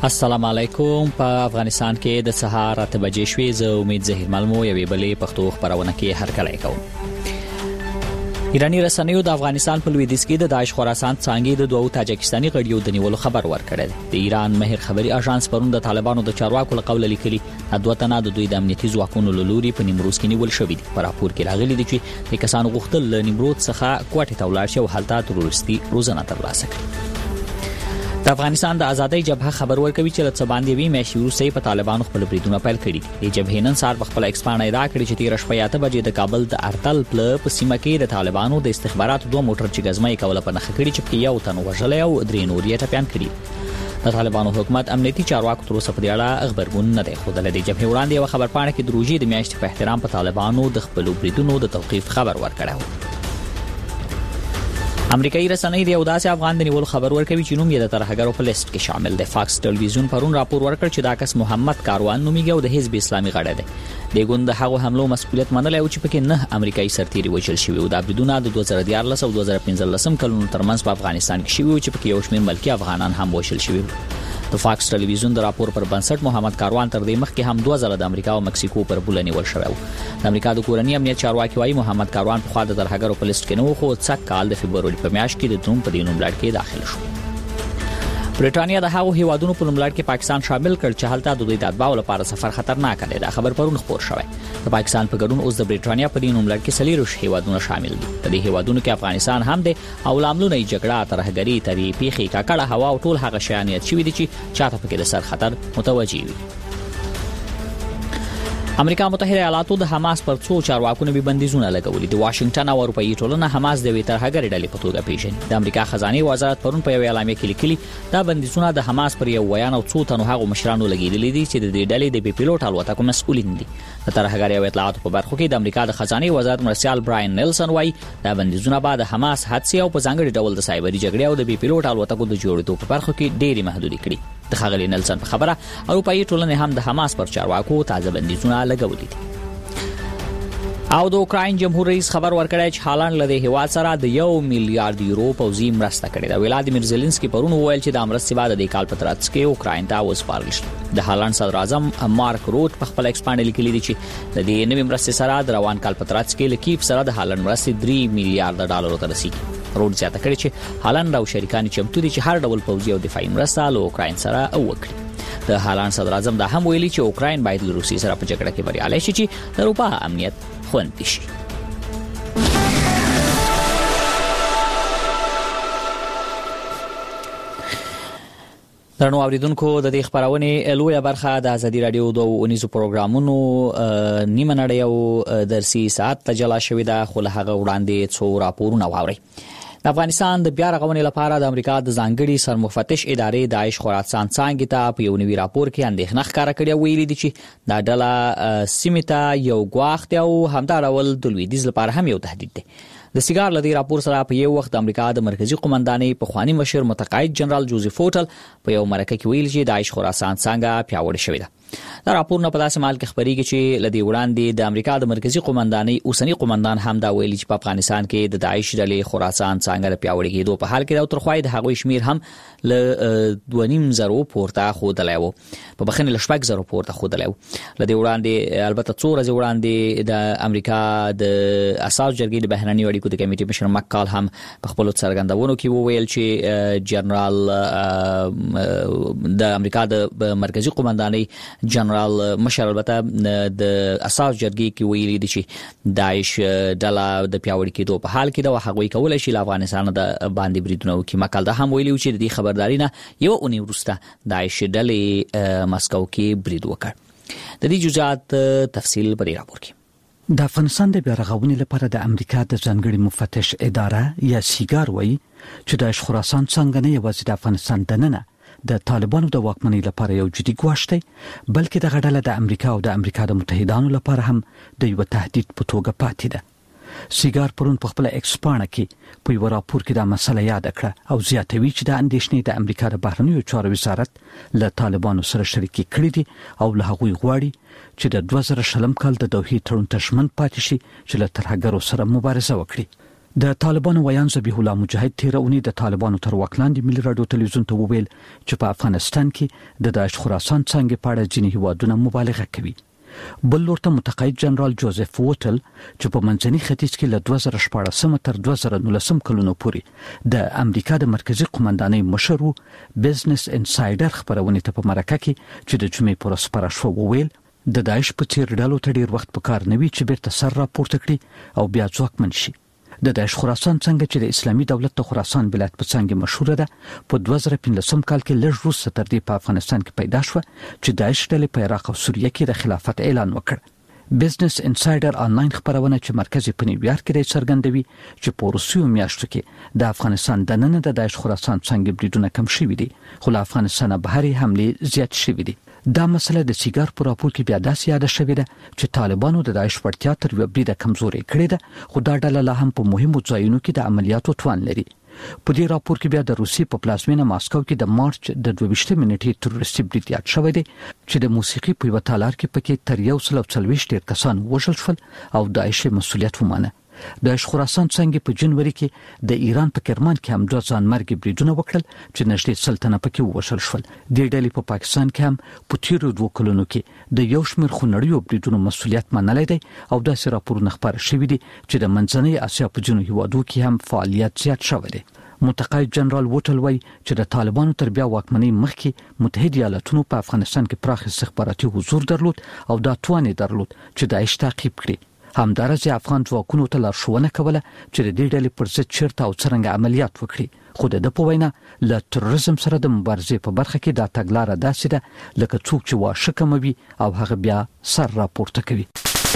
السلام علیکم. په افغانستان کې د سهار 8 بجې شوې. زه امید زهیر ملمو یوې بلې پښتو خبرونه کې هرکلی کوم. ایرانی رسنیو د افغانستان په لویدیځ کې د داعش خراسان څانګې د دوو تاجکستاني غړیو د نیولو خبر ورکړی. د ایران مهر خبري اژانس پرون د طالبانو د چارواکو له قوله لیکلي دوه تنه د دوی د امنیتي ځواکونو له لوري په نیمروز کې نیول شوي دي. په راپور کې راغلي دي چې د کسانو غوښتل له نیمروز څخه کوټې ته ولاړ شي او هلته تروریستي روزنه ترلاسه کړي. د افغانستان د ازادۍ جبهه خبر ورکوي چې له څه باندې وی میاشتې وروسته په طالبانو خپل بریدونه پیل کړي دي. د جبهې نن سهار په خپل ایکس باندې ادعا کړې چې 13 شپه 8 بجې د کابل د ارتل پل په سیمه کې د طالبانو د استخباراتو 2 موټر چې غزمه کوله په نخښه کړي چې یو تن وژل او 3 نور یې ټپيان کړي. د طالبانو حکومت امنیتي چارواکو تر اوسه په دې اړه خبرګون نه دی خوده. د جبهې وړاندې یو خبر پاڼه کې د روزي د میاشتې په احترام په طالبانو د خپل بریدونو د توقيف خبر ورکړی. امریکایي رسنۍ د یو داسې افغان د نیولو خبر ورکوي چې نوم یې د ترهګرو په لیست کې شامل دی. فاکس ټلویزیون پرون راپور ورکړ چې دا کس محمد کاروان نومیږي او د حزب اسلامي غړی دی. د ګوند د هغو حملو مسؤلیت منلی او چې پکې 9 امریکایي سرتیري وژل شوي او دا بریدونه د 2014 او 2015 کلونو ترمنځ په افغانستان کې شوي او چې پکې یو شمېر ملکي افغانان هم وژل شوي. د فاکس ټلویزیون د راپور پر بنسټ محمد کاروان تر دې مخکې هم 2 ځله د امریکا او مکسیکو پر بوله نیول شوی و. د امریکا د کورنۍ امنیت چارواکي وايي محمد کاروان په خوا د ترهګرو په لیست کې نه و خو څک کال د فبرवरी په میاشت کې د تروم په دې نوملړ کې داخل شو. برېټانیا د هغو هیوادونو په نوملړ کې پاکستان شامل کړ چې هلته د دوی د اتباعو لپاره سفر خطرناک دی. دا خبر پرون خبر شوی. د پاکستان په ګډون اوس د برېټانیا په دې نوملړ کې 40 هیوادونه شامل دي. په دې هیوادونو کې افغانستان هم دی او لاملونه یې جګړه، ترهګري، تری پیخي، کاکړه هوا او ټول هغه شیان یې شوي دي چې چاته پکې د سر خطر متوجي وي. امریکا متحده ایالاتو د حماس پر څو چارواکو به بندیزونه لګولي. د واشنگټن او اروپאי ټولنه حماس د ترهګرۍ ډلې په توګه پیژني. د امریکا خزانه وزارت پرون په یو اعلامیه کې لیکلي دا بندیزونه د حماس پر یو ویان او څو تنو هغه مشرانو لګیدلي دي چې د دې ډلې د بي پیلوټ الوتکو مسؤلین دي. د ترهګرۍ او اطلاعاتو په برخه کې د امریکا د خزانه وزارت مرسیال براین نیلسن وايي دا بندیزونه بعد حماس حادثه او په ځانګړي ډول د سایبري جګړې او د بي پیلوټ الوتکو د جوړېدو په برخه کې ډېری محدودي کړي. د خغلی نیلسن په خبره اروپאי ټولنه هم د حماس پر چارواکو تازه بندیزونه لګولي دي. او د اوکراین جمهور رئیس خبر ورکړی چې هالند له هیواد سره د 1 میلیارډ یورو پوځي مرسته کړې ده. ولادیمیر زيلنسکي پرون وویل چې د مرستې بعد د کال په ترڅ کې اوکراین ته وسپارل شي. د هالند صدر اعظم مارک روت په خپل ایکس باندې لیکلي دي چې د دې نوې مرستې سره د روان کال په ترڅ کې لکیف سره د هالند مرستې 3 میلیارډ ډالر ته رسیدي. روت زیاته کړی چې هالند او شریکان چمتو دي چې هر ډول پوځي او دفاعي مرسته له اوکراین سره وکړي. د هالند صدر اعظم دا هم ویلي چې اوکراین باید له روسیې سره په جګړه کې بریالي شي چې د اروپا امنیت خوندي شي. درنو اوریدونکو د دې خبرونه لویه برخه د ازادي رادیو د اونیزو پروګرامونو نیمه نړۍ او درسي ساعت ته جلا شوې ده خو له هغه وړاندې څو راپورونه واوري. د افغانستان د بیا رغونې لپاره د امریکا د ځانګړي سرمفتش ادارې داعش خراسان څانګې ته په یو نوي راپور کې اندېښنه ښکاره کړې ویلي دي چې دا ډله سیمه ته یو غواخت او همدا ډول د لویدیځ لپاره هم یو تهدید دی. د سیګار لدی راپور سره په یو وخت د امریکا د مرکزی قومندانۍ په خواني مشر متقاعد جنرال جوزف فوټل په یو مرکه کې ویل چې داعش خراسان څنګه پیاوړی شوی ده. دا راپور نه په داسې مال کې خبرېږي چې لدی وړاندې د امریکا د مرکزی قومندانۍ اوسنی قومندان هم دا ویل چې په افغانستان کې د داعش ډلې خراسان څنګه پیاوړی کېدو په حال کې دا تر خوای د هغوی شمیر هم ل 2.5 پورته خودلای وو په بخنه ل 0.5 پورته خودلای وو. لدی وړاندې البته څو ورځې وړاندې د امریکا د اساس جرګې د بهرنی اړیکو د کمیټې مشر مکال هم په خپل څرګندونو کې وویل چې جنرال د امریکا د مرکزی قومندانۍ جنرال مشر البته د اساس جرګې کې ویلي دي چې داعش ډله د پیاوړي کېدو په حال کې د هغوی کولای شي افغانستان د باندې بریدونه وکړي. مکال دا هم ویلي چې د خبرداري نه یو اونۍ وروسته داعش ډلې مسکو کې برید وکړ. د دې جزئیات تفصیل په دې راپور کې. د افغانستان د بیا رغونې لپاره د امریکا د ځانګړي مفتش اداره یا سیګار وایي چې داعش خراسان څنګه نه یوازې د افغانستان دننه د طالبانو د واکمنۍ لپاره یو جدي ګواښ دی بلکې د غډله د امریکا او د امریکا د متحدانو لپاره هم د یو تهدید په توګه پاتې ده. سیګار پرون په خپل ایکس باندې کې په یو راپور کې دا مسله یاد کړه او زیاتوي چې د اندېښنې د امریکا د بهرنیو چارو وزارت له طالبانو سره شریکي کړې دي او له هغوی غواړي چې د 2020 کال د دوحې تړون ته ژمن پاتې شي چې له ترهګرو سره مبارزه وکړي. د طالبانو ویان ذبیح الله مجاهد تیرونی د طالبانو تر واک لاندې ملي رادیو تلویزیون ته وویل چې په افغانستان کې د داعش خراسان څنګه په اړه ځینې هیوادونه مبالغه کوي. بل لورته متقاعد جنرال جوزف ووټل چې په منځني ختیځ کې له 2014 تر 2019 کلونو پورې د امریکا د مرکزی قومندانۍ مشر بزنس انسایډر خبرونه ته په مرکه کې چې د جمعې پر ورځ خپاره شو وویل د داعش په څیر ډلو ته ډیر وخت پکار نه وي چې بیرته سر راپورته کړي او بیا ځواکمن شي. د داعش خراسان څنګه چې د اسلامي دولت د خراسان ولایت په څنګه مشهور ده په 2015 کال کې لږ وروسته تر دې په افغانستان کې پیدا شو چې داعش ډلې په عراق او سوریه کې د خلافت اعلان وکړ. بزنس انسایډر آنلاین خبرونه چې مرکز په نیویارک کې څرګندوي چې په روسیو میاشتو کې د افغانستان د نن د داعش خراسان څنګه بریدونه کم شوي دي خو له افغانستان بهري حمله زیات شوي دي. دا مسله د سیګار په راپور کې بیا داسې یاد شوې ده چې طالبانو د داعش وړتیا تر یو بریده کمزوري کړې ده خو دا ډله لا هم په مهمو ځایونو کې د عملیاتو توان لري. په دې راپور کې بیا د روسي په پلازمینه ماسکو کې د مارچ د 22 منټې تروریستي برید یاد شوی دی چې د موسیقي په یو تالار کې پکې تر 140 کسان وژل شول او داعش مسؤلیت ومانه. د خراسان څنګه په جنوري کې د ایران په کرمان کې هم 2 ځانمرګي بریدونه وکړل چې نږدې سلطنه پکې وشل شول. د ډلې په پاکستان کې هم په تیرو 2 کلونو کې د یو شمېر خونړیو بریدونو مسؤلیت منلای دی او داسې راپورونه خبر شوي دي چې د منځنۍ اسیا په جنوبي هیوادو کې هم فعالیت زیات شوی دی. متقاعد جنرال وټل وای چې د طالبانو تر بیا واکمنۍ مخکې متحده ایالاتونو په افغانستان کې پراخ استخباراتي حضور درلود او دا توان درلود چې داعش تعقیب کړي. همدارس افغان ځواکونو ته لارښوونه کوله چې د دې ډلې پر ضد چیرته او څرنګه عملیات وکړي خو د په وینا له تروریزم سره د مبارزې په برخه کې دا تګلاره داسې ده لکه څوک چې واښه کموي او هغه بیا سر راپورته کوي.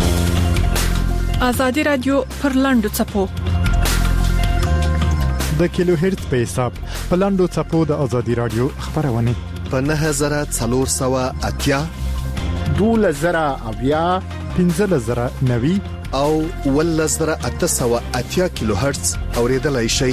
آزادي رادیو پر لاندو چپو د کیلو هرتز په حساب په لاندو چپو د آزادي رادیو خبرونه په 9480 2000 1590 او 1880 کیلو هرتز اوریدلای شئ.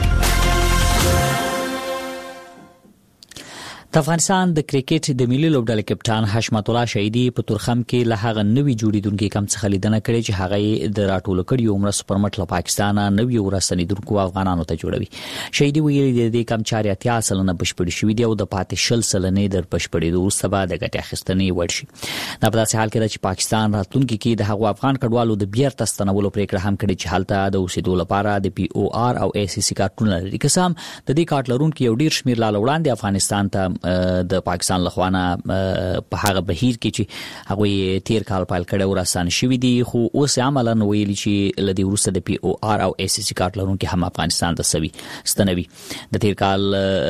د افغانستان د کرکټ د ملي لوبډلې کپټان حشمت الله شهیدی په تورخم کې له هغه نوې جوړیدونکو کم څخه لیدنه کړې چې هغه د راټول کړي عمره سپرمټ له پاکستان نوې ورسنیدونکو افغانانو ته جوړوي. شهیدی ویلي د دې کم 4 سلنه بشپړ شوې دی او د پاتې شل سلنې در بشپړېدو وروسته به د ګټې اخیستنې وړ شي. دا په داسې حال کې چې پاکستان راتلونکي کې د هغو افغان کډوالو د بیرته ستنولو پریکړه هم کړې چې هلته د اوسېدو لپاره د پی او آر او ای سی سی کارتونه لري. قسم د دې کارت لرونکو یو ډیر شمیر لاله وړاندې افغانستان ته د پاکستان لخوانه په هغه بهیر کې چې هغه تیر کال پایل کړه ورسان شوې دي خو اوس عملاً ویلي چې لدی ورسته د پی او آر او ای سی سی کارت لرونکو هم افغانستان ته ستنوي. د تیر کال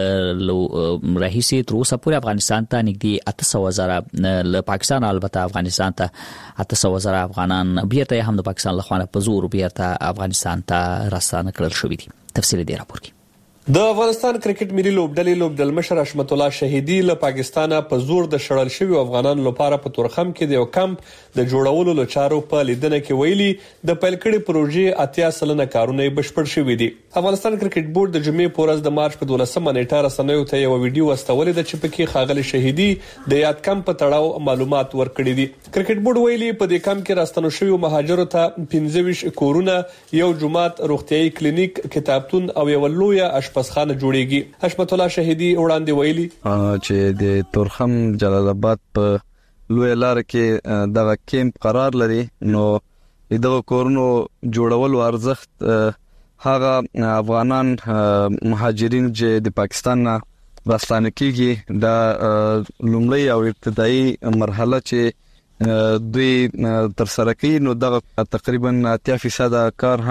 رئیسي تر اوسه پورې افغانستان ته نږدې 800,000 له پاکستان البته افغانستان ته 800,000 افغانان بیرته هم د پاکستان لخوانه په زور بیرته افغانستان ته راستانه کړل شوې دي. تفصیل دی راپور کې. د افغانستان کرکټ ملي لوبډلې لوبډلمشر حشمت الله شهیدی له پاکستان په زور د شړل شوی افغانانو لپاره په تورخم کې د یو کمپ د جوړولو لچارو په لیدنه کې ویلي د پیل کړي پروژې 80% کارونه بشپړ شوي دي. افغانستان کرکټ بورډ د جمعې په ورځ د مارچ په 12 نیټه رسنیو ته یو ویډیو واستولې ده چې پکې خاغلی شهیدی د یاد کمپ په تړاو معلومات ورکړي دي. کرکټ بورډ ویلي په دې کمپ کې راستنو شوی مهاجرو ته 25 کورونه، یو جماعت، روغتيایي کلینیک، کتابتون او یو لوی پسخانه جوړیږي. حشمت الله شهیدی وړاندې ویلي چې د تورخم جلال آباد په لوی لار کې دغه کیمپ قرار لري نو دغه کورونو جوړول او ارزښت هغه افغانان مهاجرین چې د پاکستان راستانه کیږي د لومړی او ابتدایي مرحله چې دوی تر سره کوي نو دغه تقریبا 80% کار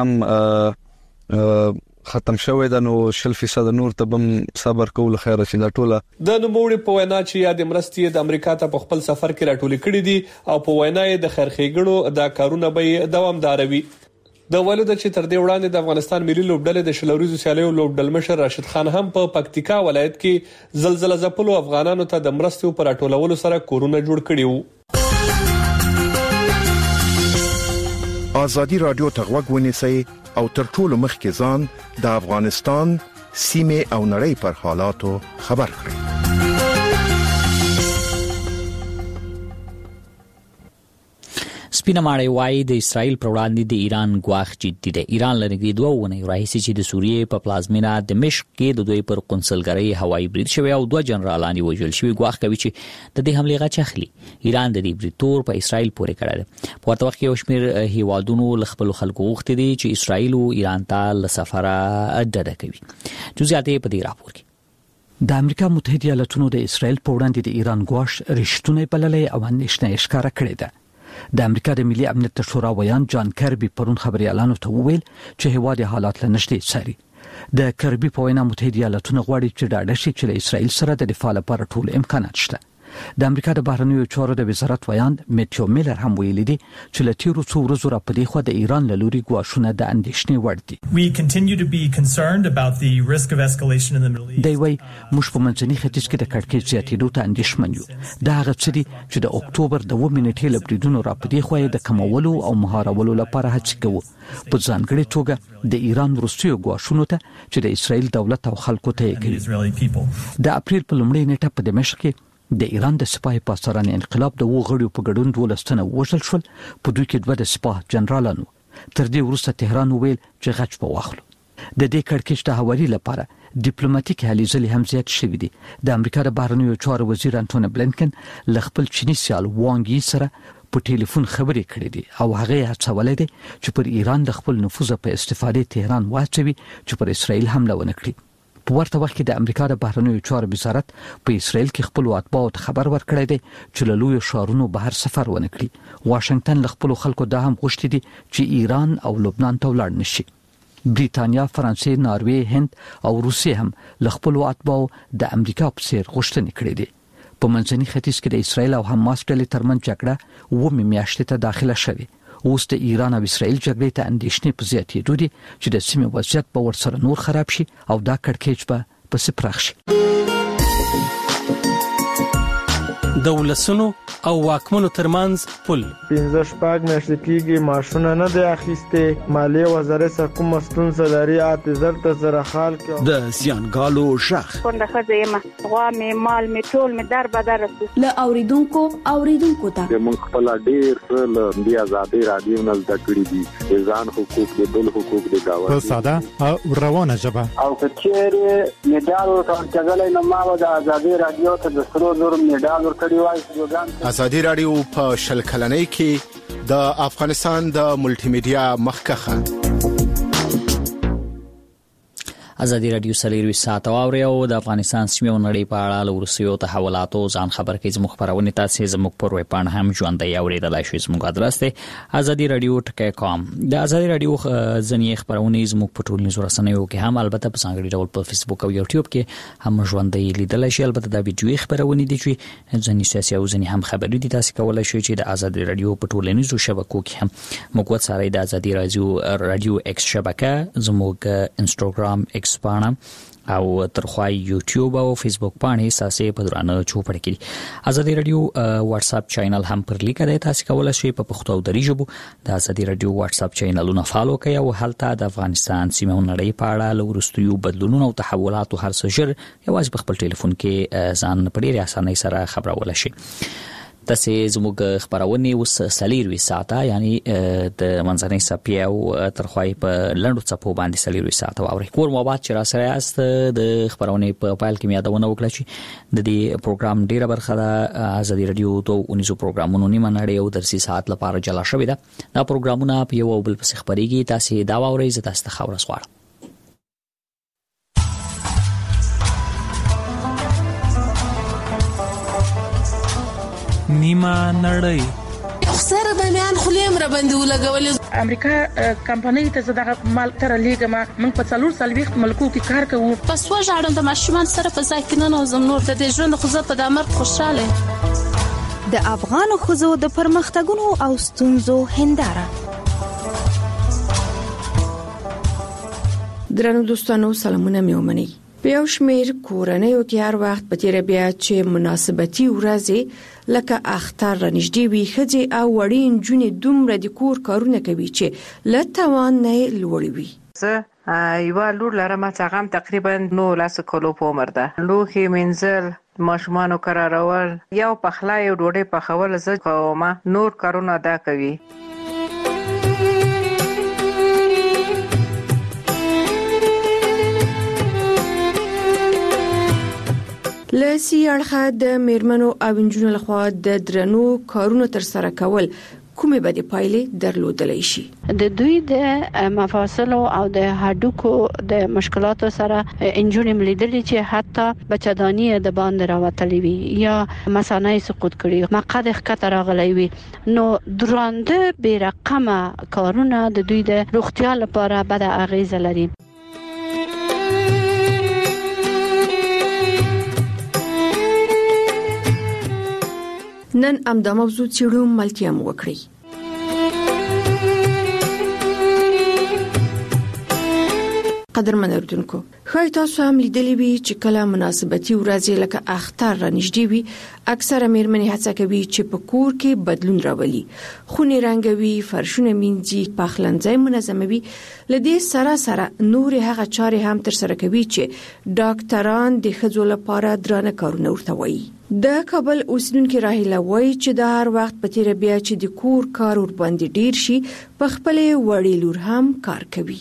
هم ختم شوی دا نو 60% نور ته بم صبر کول خیره چې دا ټوله د نوموړي په وینا چې یاد مرستې د امریکا ته په خپل سفر کې راټول کړي دي او په وینا یې د خیرخېګړو دا کارونه به دوامداروي. د ولود چې تر دې وړاندې د افغانستان ملي لوبډلې د شلوريزو سیالیو لوبډلمشر راشد خان هم په پکتیکا ولایت کې زلزلہ ځپلو افغانانو ته د مرستو پر راټولولو سره کورونه جوړ کړي وو. آزادی رادیو ته غوږ ونیسئ او تر ټولو مخکې ځان د افغانستان سیمه او نړۍ پر حالاتو خبر کړئ. سپینه ماړی وایي د اسرائیل پر وړاندې د ایران ګواښ جدي دی. ایران لنګي 2 ونې راهیسې چې د سوریې په پلازمینه دمشق کې د دوی پر قونسلګرۍ هوایي برید شوی او 2 جنرالان وژل شوی. ګواښ کوي چې د دې حملې غچ اخلي. ایران د دې برید تور په اسرائیل پورې کړی دی. په ورته وخت کې یو شمېر هیوادونو له خپل خلکو غوښتي دي چې اسرائیل او ایران ته له سفره ډډه کوي. جزئیات په دې راپور کې. د امریکا متحده ایالاتونو د اسرائیل په وړاندې د ایران ګواښ رښتونه بللې او اندېښنه ښکاره کړې ده. د امریکا د ملي امنیت شورا ویان جان کربي پرون خبريالانو ته وویل چې هیواد حالات له نږدې څاري. د کربي په وینا متحده ایالاتونه غواړي چې ډاډه شي چې له اسرائیل سره د دفاع لپاره ټول امکانات شته. د امریکا د بهرنیو چارو د وزارت ویان میټیو میلر هم ویلي دي چې له تیرو څو ورځو راپدې خو د ایران له لوري ګواښونه د اندېښنې وړ دي. We continue to be concerned about the risk of escalation in the Middle East. دی وایي موږ په منځني ختیځ کې د کړکېچ زیاتېدو ته اندېښمن یو. دا هغه څه دي چې د اکتوبر د 2 نیټې له بریدونو راپدې خو د کمولو او مهارولو لپاره هڅې کوو. په ځانګړي توګه د ایران وروستیو ګواښونو ته چې د اسرائیل دولت او خلکو ته یې کوي. د اپریل په لومړۍ نیټه په دمشق کې د ایران د سپاه پاسداران انقلاب د وغړیو په ګډون 12 تنه وژل شول. په دوی کې 2 د سپاه جنرالانو. تر دې وروسته تهران وویل چې غچ په واخلو. د دې کړکېچ د هواري لپاره ډیپلوماټیک هلې ځلې هم زیات شوې دي. د امریکا د بهرنیو چارو وزیر انټونی بلینکن له خپل چینی سیال وانګ یي سره په ټلیفون خبرې کړې دي او هغه هڅولې دي چې پر ایران د خپل نفوذ په استفادې تهران واچوي چې پر اسرائیل حمله ونه کړي. په ورته وخت کې د امریکا د بهرنیو چارو وزارت په اسرائیل کې خپل اتباعو ته خبر ورکړی دی چې له لوی شهرونو بهر سفر ونه کړي. واشنگټن له خپل خلکو دا هم غوښتي دي چې ایران او لبنان ته ولاړ نشي. بریتانیا، فرانسې، ناروې، هند او روسیې هم له خپل اتباعو د امریکا په څیر غوښتنې کړې دي. په منځني ختیځ کې د اسرائیل او حماس ډلې ترمنځ جګړه 9 میاشتې ته داخله شوه. اوس د ایران او اسرائیل جګړې ته اندېښنې په زیاتېدو دي چې د سیمې وضعیت به ورسره نور خراب شي او دا کړکېچ به پسې پراخ شي. د ولسونو او واکمنو ترمنځ پل 15 میاشتې کېږي ماشونه نه دی اخیسته. مالیه وزارت سره کوم ستونزه لري اعتذار ته سره حال کې د زیانګالو شخ څنګه خزه ما غوا می مال می ټول می در بدر له اوریدونکو ته موږ خپل ډیر څه د آزادۍ رادیو نه زده کړی دي. ځان حقوق د بل حقوق د گاوه په ساده او روانه ژبه او کچېره میډال ورکړل نو ما د آزادۍ رادیو ته د سرو زر میډال ورکړی وای. آزادۍ رادیو په شل کلنۍ کې د افغانستان د ملټي میډیا مخکخه. ازادي رادیو سلیروي ساعت او د افغانستان سیمه نړۍ په اړه له ورسیو تحولاتو ځان خبر کې زموږ خبرونه تاسو زموږ پر ویب پاڼه هم ژوندۍ اوریدلای شئ. زموږ ادرس دی azadi.radio.com. د ازادي رادیو ځنی خبرونه زموږ په ټولنیزو رسنیو کې هم البته په څنګه ډول په فیسبوک او یوټیوب کې هم ژوندۍ لیدلای شئ. البته د ویډیو خبرونه دي چې ځنی سیاسي او ځنی هم خبرونه دي تاسو کولای شئ چې د ازادي رادیو په ټولنیزو شبکو کې هم موږ سره د ازادي رادیو ایکس شبکه زموږ انستګرام ایکس پاڼه او ترخوای یوټیوب او فیسبوک باندې ساسې په درانه چوپړ کې. ازادي رادیو واتس اپ چینل هم پر لیک دی. تاسو کولای شئ په پښتو او دری ژبه د ازادي رادیو واتس اپ چینلونه فالو کړئ او هلته د افغانستان سیمه نړۍ په اړه له ورستیو بدلونونو او تحولاتو هر څه ژر یوازې په خپل ټلیفون کې ځان په ډیره اسانۍ سره خبرول شي. تاسو زموږ خبرونه اوس سلیروي ساعته یعنی د منځنۍ سپی او ترخوای په لندو چپو باندې سلیروي ساعته او کور مو بعد چې را سره است د خبرونه په پایل کې میادونه وکړه چې د دې پروګرام ډیره برخه د ازادي رادیو ته 19 پروګرامونو نیمه نړۍ او درسي ساعت لپاره جلا شوې ده. دا پروګرامونه په یو بل پس خبريږي. تاسو دا ووري زه تاسو ته خبر اسوار. نیمه نړۍ سره د میان خلیم را باندې ولګول. امریکا کمپنۍ ته زړه مال تر لیګما موږ په 4 ملکو کې کار کوو. پس وژاړم د ماشومان سره په ځای کې نه نوزم نور د دې ژوند خو زه په دمر خوشاله. د افغان خوځو د پرمختګونو او ستونزو هنداره. درنو دوستانو سلامونه میومني. په یو شمیر کورنیو کې هر وخت په تیر بیا چې مناسبتي ورځې لکه اختر رنځدي وي خځې او وړین جونې دومره د کور کارونه کوي چې لټوان نه لوړ وي. یو لور لرم چې هغه تقریبا 9 کلو په عمر ده. لوخي منزل ماشومانو قرارول یو پخلی او ډوډۍ پخول زه کوم، نور کارونه دا کوي. لسی اړخه د میرمنو او نجونو لخوا د درنو کارونو تر سره کول کومه بدی پایلې درلودلای شي. د دوی د مفاصل او د هډوکو د مشکلاتو سره انجونې ملیدلې چې حتی بچدانی د باندې راوتلې وي یا مثانه سقوط کړي، مقعد ښکته راغلی وي. نو درانده بې رقمه کارونه د دوی د روغتیا لپاره بد اغیزه لري. نن امدا موضوع چیرو ملتیا مو وکړي. قدرمن اردوونکو، خای تاسو هم لیدلی وی چې کله مناسبتي ورځې لکه اختر را نږدې وي، اکثره میرمنې هڅه کوي چې په کور کې بدلون راولي، خونې رنګوي، فرشونه مینځي، پخلنځي منظموي. لدې سره نور هغه چارې هم تر سره کوي چې ډاکټران د ښځو لپاره درانه کارونه ورته وایي. د کابل اوسیدونکو راهیله وایي چې د هر وخت په تیر بیا چې د کور کار ور باندې ډیر شي، په خپل وړي لور هم کار کوي.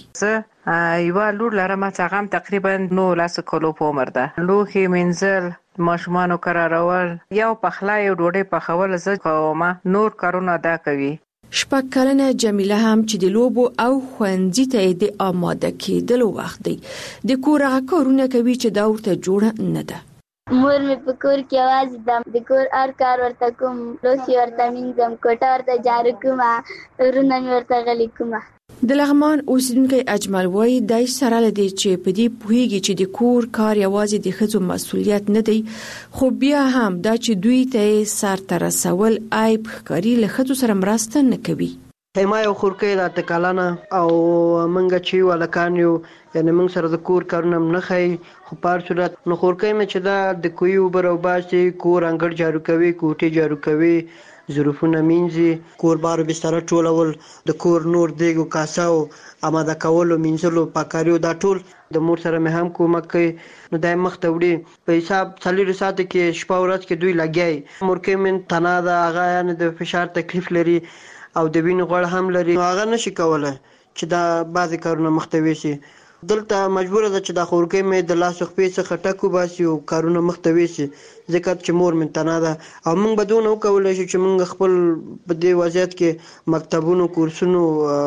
یو لور لرم چې هغه تقریبا 9 کالو په عمر ده. لوښي مینځل، ماشومانو قرارول، یو پخلی او ډوډۍ پخول زه کوم، نور کارونه دا کوي. شپږ کلنه جمیله هم چې د لوبو او خوندې ته د آماده کېدلو وخت دی، د کور هغه کارونه کوي چې دا ورته جوړه نه ده. مور مې په کور کې आवाज دم د کور هر کار ورته کوم، لوښي ورته مینځم، کوټه ورته جارو کوم، ورونه مې ورته غلي کوم. د لغمان اوسیدونکو اجمل وایي دای سره لدی چې په دې پوهیږي چې د کور کار یوازې د ښځو مسؤلیت نه دی، خو بیا هم دا چې دوی ته سر ته رسول عیب ښکاري، له ښځو سره مرسته نه کوي. ما یو خورکۍ د تکالانه او منګه چې ولکان یو، یعنی موږ سره د کور کارونه نه خي، خو په صورت نو خورکۍ مې چې دا د کوی وبرو باسي، کور انګړ جارو کوي، کوټه جارو کوي، ظروفونه مینځي، کور بار بستر ټولول، د کور نور دیګو کاساو آماده کولو، مینځلو، پاکاریو، دا ټول د مور سره مې هم کومک کوي. نو دای مخته وړي په حساب 4 ساعت کې شپه ورځ کې دوی لګي. مورکې من تنا دا هغه یعنی د فشار تکلیف لري او د وینې غوړ هم لري، هغه نشي کولای چې دا بعضی کارونه مختوي شي. دلته مجبور ده چې د خورکې مې د لاس خپې څخه ټکو باسي او کارونه مختوي شي، ځکه چې مور من تنا ده. او موږ بدون او کولای شو چې موږ خپل په دې وضعیت کې مکتبونو، کورسونو،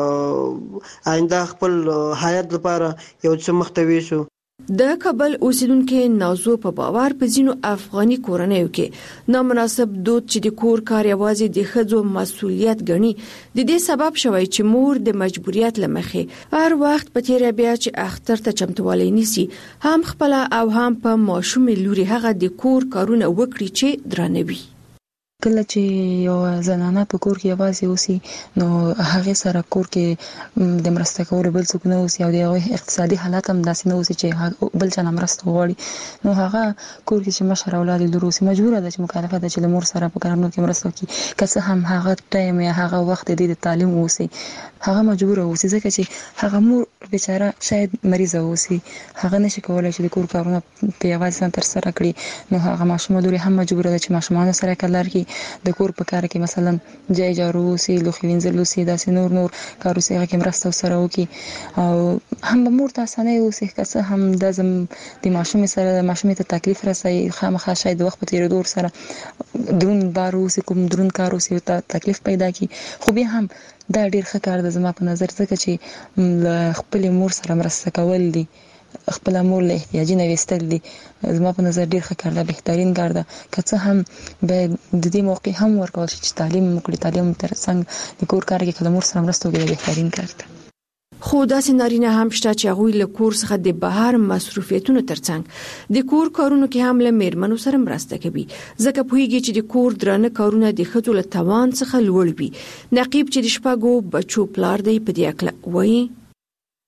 آینده خپل حیات لپاره یو څه مختوي شو. د کابل اوسیدونکو نازو په باور په ځینو افغاني کورنیو کې نامناسب دود چې د کور کار یوازې د ښځو مسؤلیت ګڼي، د دې سبب شوی چې مور د مجبوریت لمخې هر وخت په تیر بیا چې اختر ته چمتووالی نیسي، هم خپل او هم په ماشوم لوري هغه د کور کارونه وکړي چې درانه وي. کله چې یو زنانه په کور کې یوازې اوسي، نو هغه سره کور کې د مرسته کولو بل څوک نه اوسي او د اقتصادي حالت هم داسې نه اوسي چې بل چا نه مرسته وغواړي. نو هغه کور کې چې مشر اولاد لور اوسي، مجبوره ده چې مکلفه ده چې د مور سره په کارونو کې مرسته وکړي، که څه هم هغه ټایم یا هغه وخت د تعلیم اوسي، هغه مجبوره اوسي، ځکه چې هغه مور بیچاره شاید مریضه اوسي، هغه نشي کولای چې د کور کارونه په یوازې تر سره کړي. نو هغه ماشوم لوري هم مجبوره ده چې ماشومان سره کلر کې د کور په کار کې مثلا جای جارو سي، لوښي وینځل سي، داسې نور کارو سي، هغه کې مرسته سره وکړي. او هم مور ته اسانه اوسي، که څه هم د زم د ماشوم سره د ماشوم ته تکلیف راسي، خامخا شاید وخت په تیریدو سره درون بار اوسي، کوم درون کار اوسي ته تکلیف پیدا کی. خو بیا هم دا ډیر ښه کار ده زما په نظر، ځکه چې خپل مور سره مرسته کول دي، خپل مور له احتیاجي نه وستل دي، زما په نظر ډیر ښه کار ده، بهترین کار ده. که څه هم به د دې موقع هم ورکول شي چې تعلیم وکړي، تعلیم تر څنګ د کور کار کې کله مور سره مرسته وکړي، بهترین کار ده. خو داسې نارینه هم شته چې هغوی له کور څخه د بهر مصروفیتونو ترڅنګ د کور کارونو کې هم له میرمنو سره مرسته کوي، ځکه پوهیږي چې د کور درانه کارونه د ښځو له توان څخه لوړ وي. نقیب چې د شپږو بچو پلار دی په دې اړه وایي: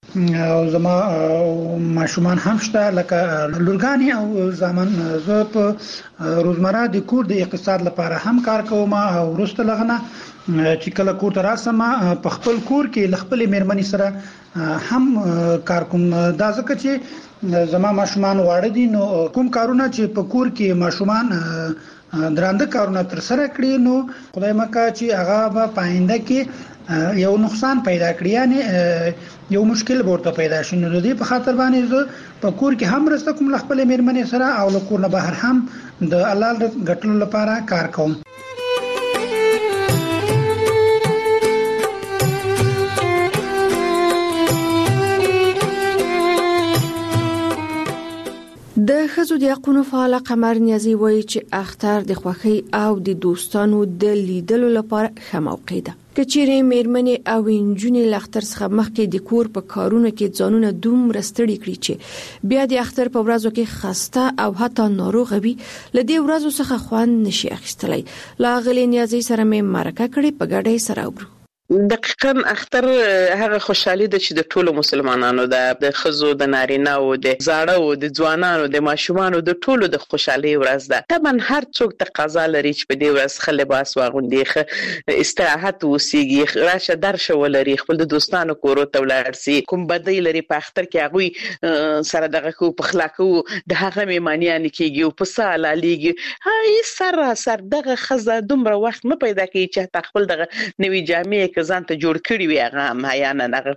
او زما ماشومان هم شته لکه لورګانی او زمان زه په روزمره د کور د اقتصاد لپاره هم کار کوم او وروسته لغنه چې کله کور ته راسم په خپل کور کې خپل میرمنې سره هم کار کوم دا ځکه چې زما ماشومان واړه دي نو کوم کارونه چې په کور کې ماشومان درانده کارونه تر سره کړی نو خدای مکه چې هغه په پاینده کې یو نقصان پیدا کړی یعنی یو مشکل ورته پیدا شي نو د دې په خاطر باندې زه په کور کې هم رسته کوم خپل میرمنې سره او له کور نه بهر هم د حلال ګټلو لپاره کار کوم. د ښځو د حقوقو فعال قمر نیازي وایي چې اختر د خوښۍ او د دوستانو د لیدلو لپاره ښه موقع ده. کچېرې میرمنې او انجونې له اختر څخه مخکې د کور په کارونو کې ځانونه دومره ستړي کړي چې بیا د اختر په ورځو کې خسته او حتی ناروغه وي لدې ورځو څخه خوند نشي اخیستلای. لاغلي نیازي سره مې مرکه کړې په ګډه سره وبرو. دقیقاً اختر هغه خوشحالي ده چې د ټولو مسلمانانو د خزو د نارینه او د زاړه او د ځوانانو د ماشومانو د ټولو د خوشحالي ورځ ده. طبعا هر څوک تقاضا لري چې په دې ورځ خل لباس واغوندي استراحت وسیږي راشه درشه ولري خپل د دوستانو کورو ته ولاړ سي کوم بدی لري په اختر کې هغه سره دغه کو په خلاقو د هغه میمانیان کېږي او په ساله لیږي هاي سر دغه خزه دومره وخت نه پیدا کوي چې خپل دغه نوې جامې ځان ته جوړ کړی وي هغه هم حیانا هغه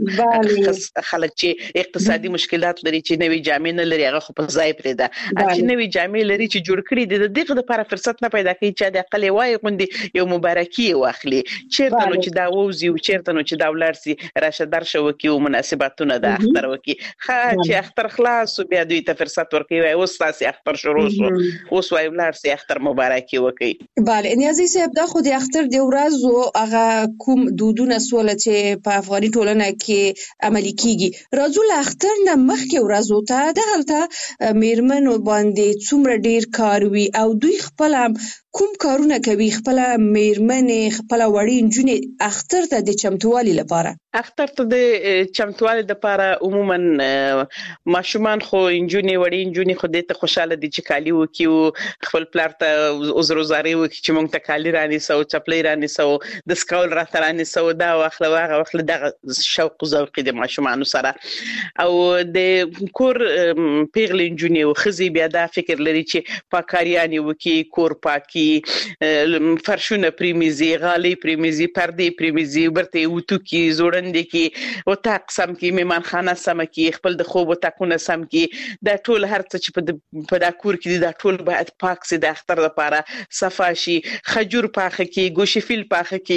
خلک چې اقتصادي مشکلات لري چې نوې جامې نه لري هغه خو په ځای پرې ده چې نوې جامې لري چې جوړ کړی دي دغه لپاره فرصت نه پیدا کوي چې د اقل وای غوندي یو مبارکي واخلي چیرته نو چې دا ووزي او چیرته نو چې دا ولرسي راشه درشه وکي او مناسباتونه د اختر وکي چې اختر خلاص بیا دوی ته فرصت ورکوي او تاسو اختر شروع اوس وای ولرسي اختر مبارکي وکي. bale نیازي صاحب دا خو د اختر د ورځو هغه کوم دودونه سوله چې په افغاني ټولنه کې عملي کیږي راځو له اختر نه مخکې ورځو ته دغلته میرمنو باندې څومره ډیر کار وي او دوی خپل کوم کارونه کوي خپل میرمنې خپل وړي انجونې اختر ته د چمتووالي لپاره اختر ته د چمتووالي لپاره عموما ماشومان خو انجونې وړي انجونې خو دې ته خوشاله دي چې کالی وکيو خپل پلار ته عذرزاري وکي چې مونږ ته کالی راني سو چپلې راني سو د سکول راتراني سو دا واخله د شوق او ذوق د ماشومان سره او د کور پیغلې انجونې او خزي بیا دا فکر لري چې پاکاریانی وکي کور پاکي فرشونه پریمیزي غالي پریمیزي پردي پریمیزي برته وټو کی زوړندې کی او تقسم کی میمن خانه سم کی خپل د خوب وټکونه سم کی دا ټول هر څه چې په دا کور کې دا ټول باید پاک سي د اختر لپاره صفاشي خجور پاخه کی ګوشفیل پاخه کی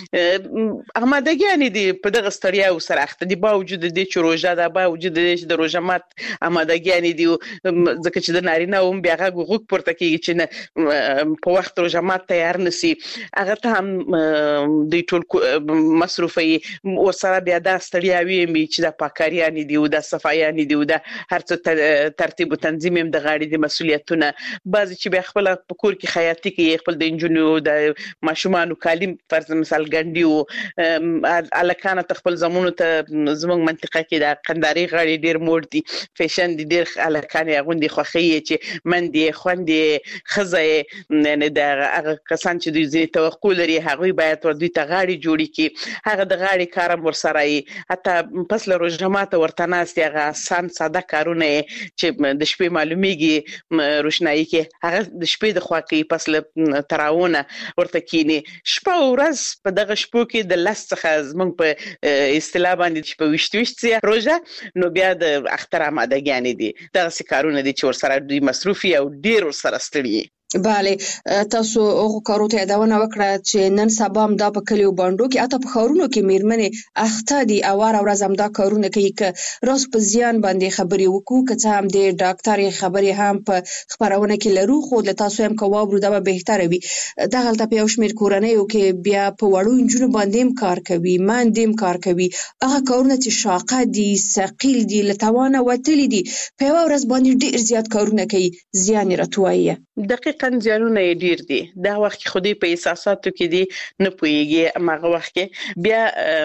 امادګیانی دي په دغه ستړیا او سره اخته دي باوجود د چروجا دا باوجود د روجمات امادګیانی دي ځکه چې د نارینه هم بیا غوږ پورته کیږي چې په وخت روجمات تیار نسی هغه ته هم د ټول مصرفي او سره بیا د ستړیاوي می چې د پاکاریانی دی او د صفایانی دی او د هر څه ترتیب او تنظیم هم د غاړي د مسولیتونه بعضی چې بیا خپل کور کې خیاطي کې خپل د انجونو د ماشومان کالیم فرض مثال ګنډي او الکانه خپل زمونو ته زموږ منطقه کې د قنداري غاړي ډیر موړ دي فیشن دي ډیر الکانه غوندي خوخي چې مندي خوندي خزه نه د هغه کسان چې دوی زی توقع لري هغه باید ور دوی ته غاړي جوړي کی هغه د غاړي کارم ورسره حتی پس له روزمات ورته ناستي هغه سان ساده کارونه چې د شپې معلومیږي روشنايي کې هغه د شپې د خوا کې پس له تراونه ورته کینی شپه ورځ په دغه شپو کې د لاس څخه زمونږ په اصطلاح باندې چې په وشتوشتي روزه نو بیا د اختر آمادګیانی دي دغه کارونه دي چې ورسره دوی مصروفي او ډیر ورسره ستړي. bale تاسو هغه کارو ته اداونه وکړه چې نن سبا هم دا په کلیو باندې کې اته په خورونو کې میرمنې اخته دي او ورځ هم دا کارونه کوي ک راس په زیان باندې خبري وکړو که څه هم د ډاکټر خبري هم په خبرونه کې لرو خو له تاسو هم کوابرو دا به بهتره وي دغه ته په شمیر کورنۍ کې بیا په وړو انجونو باندې کار کوي ماندیم کار کوي هغه کارونه چې شاقه دي ثقيل دي لتوانه وتلی دي په ورځ باندې ډیر زیات کارونه کوي زیان راتوي. دقیقاً حقیقتا ځانونه ډیر دي دا وخت خودي په احساساتو کې دي نه پويږي ماغه وخت کې بیا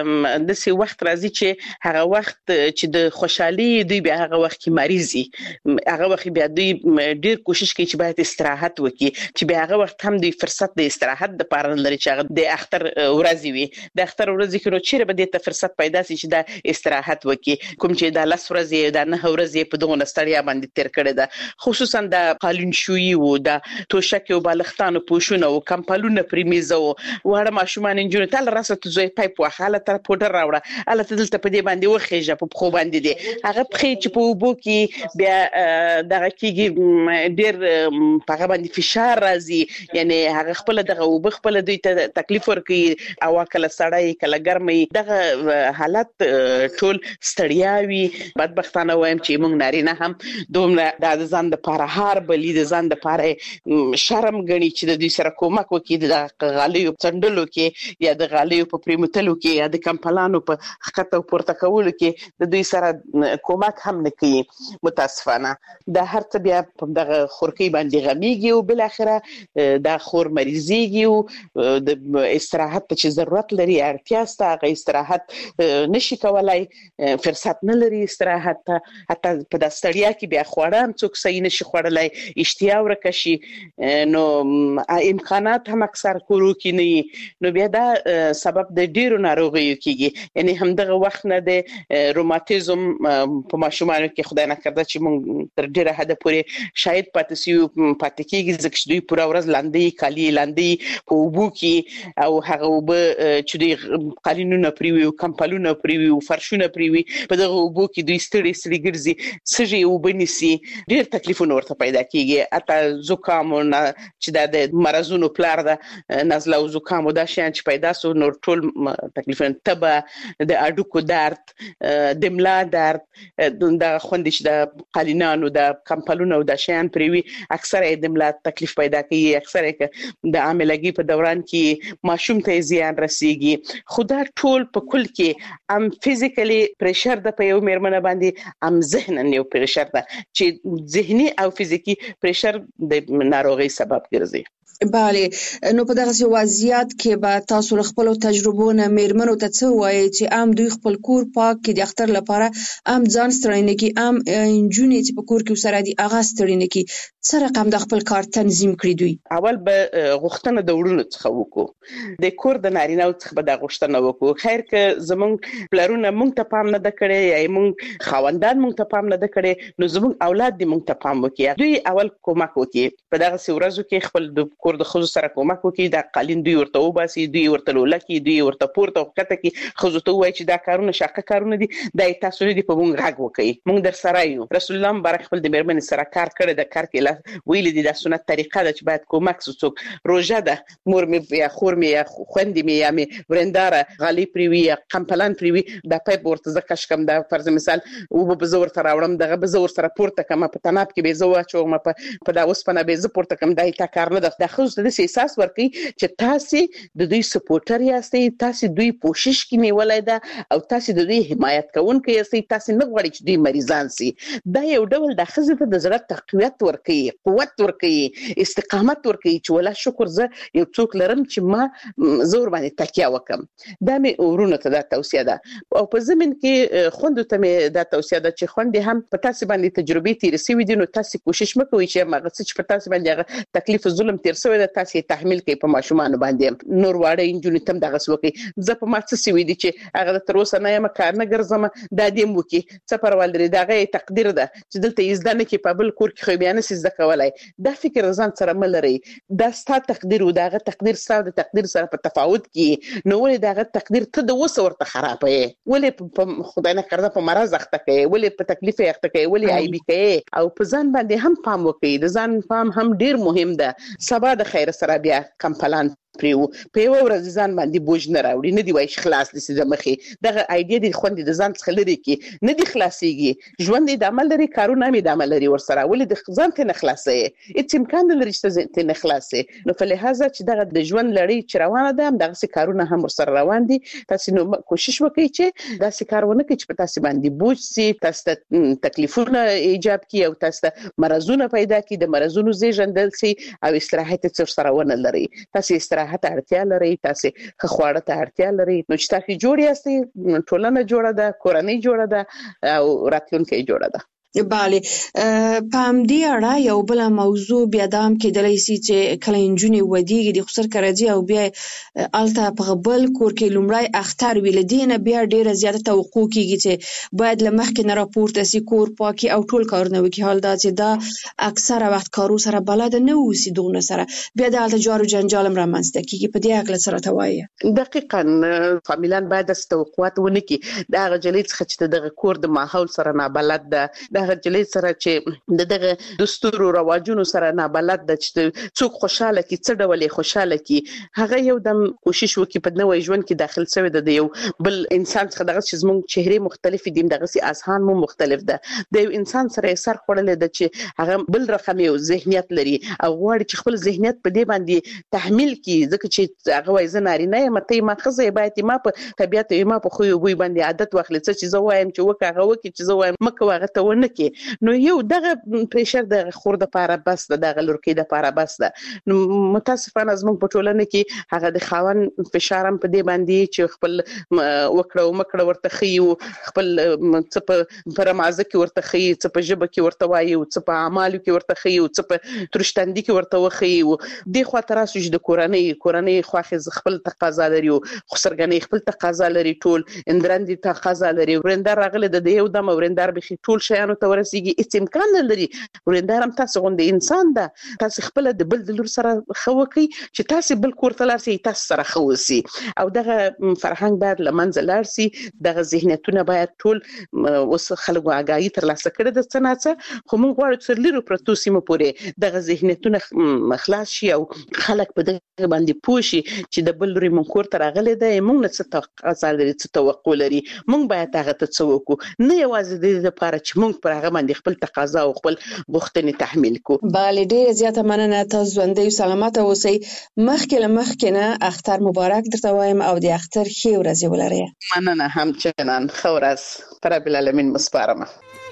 د سی وخت راځي چې هغه وخت چې د خوشحالي دوی بیا هغه وخت کې مریضي هغه وخت بیا دوی ډیر کوشش کوي چې باید استراحت وکړي چې بیا هغه وخت هم دوی فرصت د استراحت د پاره لري چې د اختر ورځي وي د اختر ورځي کې نو چیرې به د فرصت پیدا شي چې د استراحت وکړي کوم چې د لاس ورځي د نه ورځي په دغه نستړیا باندې تیر کړي ده خصوصا د قالین شوی و د توشک او بالښتانو پوښونه او کمپالونه پریمیزو وړه ماشومان انجونی تل راسته زوی پایپ واخاله تر پودر راوړه اله تدلته په دې باندې وخېجه په خو باندې دي هغه پخې چې په وبو کې بیا دغه کېږي ډېر په باندې فشار راځي یعنی هغه خپل دغه وب خپل دوی ته تکلیف ورکي او کله سړی کله ګرمي دغه حالت ټول ستړیاوي بدبختانه وایم چې موږ نارینه هم دومره د ځان د پاره هار بلی د ځان د پاره شرم غني چې د دې سره کومک وکړي د غالیو څنډلو کې یا د غالیو په پریمتلو کې یا د کمپلانو په خطه پورته کولو کې د دوی سره کومک هم نه کوي متاسفانه د هر څه بیا په دغه خورکی باندې غمیږي او بل اخره د خور مریضيږي او د استراحت چې ضرورت لري اړتیا ستاسو استراحت نشي کولای فرصت نه لري استراحت حتی په د ستړیا کې بیا خوړم څوک صحیح نشي خوړلای اشتیا ورکشي نو امکانات هم اکثر کورو کې نه نو بیا دا سبب د ډیرو ناروغیو کېږي یعنی همدغه وخت نه د روماتیزم په ماشومانو کې خدای نه کړه چې موږ تر ډیره حد پورې شاید پاتې کېږي ځکه چې دوی پوره ورځ لاندې کالی لاندې په وبو کې او هغه وب چې دوی قالینونه پریوي او کمپالونه پریوي او فرشونه پریوي په دغه وبو کې دوی ستړي ګرځي سږي وبنيسي ډیر تکلیفونه ورته پیدا کیږي اته زکامونه چې د مرزونو پلار ده نزله او زکام دا شیان چې پیدا سو نور ټول تکلیفونه تبه د اډوکو درد د ملا درد د خوندې چې د قالینانو د کمپالونو د شیان پریوي اکثره د ملا تکلیف پیدا کوي اکثره د عاملګي په دوران کې ماشوم ته زیان رسیږي خدا ټول په کل کې ام فزیکلی پریشر د په یو میرمنه باندې ام ذهن یو پریشر ده چې ذهني او فزیکی پریشر د ناروغي سبب ګرځي بله نو په دغه وضعیت کې به تاسو خپل تجربو نه میرمنو ته څه وایي چې ام دوی خپل کور پاک کې د اختر لپاره ام ځان ستړي نه کی ام انجونی چې په کور کې سره دي اغه ستړي نه کی څه رقم د خپل کار تنظیم کړی دوی اول به غوښتنه د وړونو څخه وکړو د کور د نارینه څخه به د غوښتنه وکړو خیر که زمونږ پلرونه مونږ ته پام نه د کړي یا مونږ خاوندان مونږ ته پام نه د کړي نو زمونږ اولاد دې مونږ ته پام وکړي دوی اول کومک وکړي په دغه ورځو کې خپل د کور د خزو سره کومک وکړي د قالین دوی ورته وباسي دوی ورته لولکي دوی ورته پورته وکړه کې خزو ته وایي چې دا کارونه شاقه کارونه دي د تاسو لري په مونږ راګ وکړي مونږ در سره یو رسول الله مبارک خپل د میرمن سره کار کړی د کار کې ویل دي د سنت طریقه ده چې باید کومک وڅوک روزه ده مور می یا خور می یا خوندې می یا می ورنداره غالي پریوي یا کمپلان پریوي د پایپ ورته زکش کم د فرض مثال او به زور تر راوړم دغه به زور سره پورته کم په تناب کې به زو اچوم په دا وسپنه به ز پورته کم دای تا کار نه د خو د احساس ورکي چې تاسو د دوی سپورټر یاستئ تاسو دوی کوشش کې نیولای ده او تاسو د دوی حمایت کوونکي یاستئ تاسو نه غواړئ چې دوی مریضان سي دا یو ډول د خزه ته د زړه تقویت ورکي قوت ورکي استقامت ورکي چې ولا شکر زه یو څوک لرم چې ما زور باندې تکیه وکم دا مې ورونه ته د توصیه ده او په زمين کې خوندو ته مې د توصیه ده چې خوندې هم په تاسو باندې تجربه تیر سوي دي نو تاسو کوشش مکوئ چې مغه څه په تاسو باندې تکلیف ظلم تیر سوی ده تاسو تحمل کوي په ماشومان باندې نور واړه انجونی تم دغه سوکي زه په ما څه سوي دي چې هغه تر اوسه نه یم کار نه ګرځم د دې مو کې څه پرول لري دغه تقدیر ده چې دلته یزدانه کې په بل کور کې خو بیان سي زده کولای دا فکر ځان سره ملري دا ستاسو تقدیر او دغه تقدیر ستاسو د تقدیر سره په تفاوت کې نو ولې دغه تقدیر ته د وسه ورته خرابې ولې خدای نه کړه په مرز اخته کوي ولې په تکلیف اخته کوي ولې عیب کوي او په ځان باندې هم پام وکړي د ځان پام هم ډیر مهم ده سبا د خیر سره بیا کمپلان پریو په یو ورځ ځان باندې بوج نه راوړي نه دی وای خلاص دي د مخې دغه ایډیا د خوند د ځان څخه لري کې نه دی خلاصيږي ژوند د عمل لري کارونه مې د عمل لري ورسره ولې د ځان ته نه خلاصي هیڅ امکان نه لري چې ته نه خلاصي نو په لحاظه چې دغه د ژوند لړۍ چې روانه ده هم دغه کارونه هم ورسره روان دي تاسو نو کوشش وکړئ چې دا کارونه کې چې په تاسو باندې بوج سي تاسو تکلیفونه ایجاب کی او تاسو مرزونه پیدا کی د مرزونو زیږندل سي او استراحت سره ونه لري تاسو استراحت اړتیا لري تاسو خواړه ته اړتیا لري نو چې تاسو جوړ یاستئ ټولنه جوړه ده کورنۍ جوړه ده او راتلونکي جوړه ده bale پام دی اړه یو بل موضوع بیا دام کې د لېسي چې کله انجونی ودیږي د خسر کړځي او بیا الته په بل کور کې لومړی اختر ویل دینه بیا ډیره زیاته توقع کیږي چې باید لمخ کې نه راپورته سي کور پاکي او ټول کارونه وکي حال دا چې دا اکثره وخت کارو سره بلد نه وسی دونه سره بیا د الته جارو جنجال رامنځته کیږي په دې اړه سره توایي دقیقاً فامیلان باید د توقعات ونکي دا غجلې څخه چې دغه کور د ماحول سره نه بلد ده دغه جلې سره چې دغه دستور او رواجونو سره نه بلد ده چې څوک خوشاله کی څه ډول خوشاله کی هغه یو دم کوشش وکي په نوې ژوند کې داخل شوی د یو بل انسان څخه دغه چې زموږ چهره مختلف دي دغه سي اذهان مو مختلف ده د یو انسان سره سر خړلې ده چې هغه بل رقم یو ذهنیت لري او غواړي چې خپل ذهنیت په دې باندې تحمیل کی ځکه چې هغه وایي زناري نه مته ما خزه باید ما په طبيعت ما په خو وي باندې عادت واخلې چې زه وایم چې وکړه وکړي چې زه وایم مکه واغه ته ونه کې نو یو دغه پریشر د خور د پاره بس دغه لورکې د پاره بس ده نو متاسفانه زموږ په ټولنه کې هغه د خاون فشارم په دې باندې چې خپل وکړه ورته خيو خپل څه په رمازه کې ورته خي څه په جبه کې ورته وایي څه په اعمالو کې ورته خي څه په ترشتندې کې ورته وخي د خو تراسو د کورنۍ خواخې خپل تقاضا لري خو سرګنې خپل تقاضا لري ټول اندرندې تقاضا لري ورندار راغله د یو دم ورندار به ټول شیانو ته ورسیږي هیڅ امکان نه لري ورندار هم تاسو غوند انسان ده تاسو خپل د بل د لور سره خوکي چې تاسو بل کور ته لارسي تاسو سره خوسي او دغه فرهنګ باید لمنځه لارسي دغه ذهنیتونه باید ټول وس خلکو آگاهی تر لاسه کړي د صنعت خو موږ غواړو چې لرو پروتو سیمه پورې دغه ذهنیتونه خلاص شي او خلک په دغه باندې پوښي چې د بل لوري مونږ کور ته راغلي ده موږ نه څه تقاضا لري څه توقع لري موږ باید هغه ته څه وکړو نه یوازې د لپاره چې موږ پر هغه باندې خپل تقاضا او خپل غوښتنې تحمیل کو bale ډیره زیاته مننه تاسو ژوندۍ سلامت اوسئ مخکې نه اختر مبارک درته وایم او د اختر ښه ورځ ولرئ مننه همچنان ښه ورځ رب العالمین مسپارمه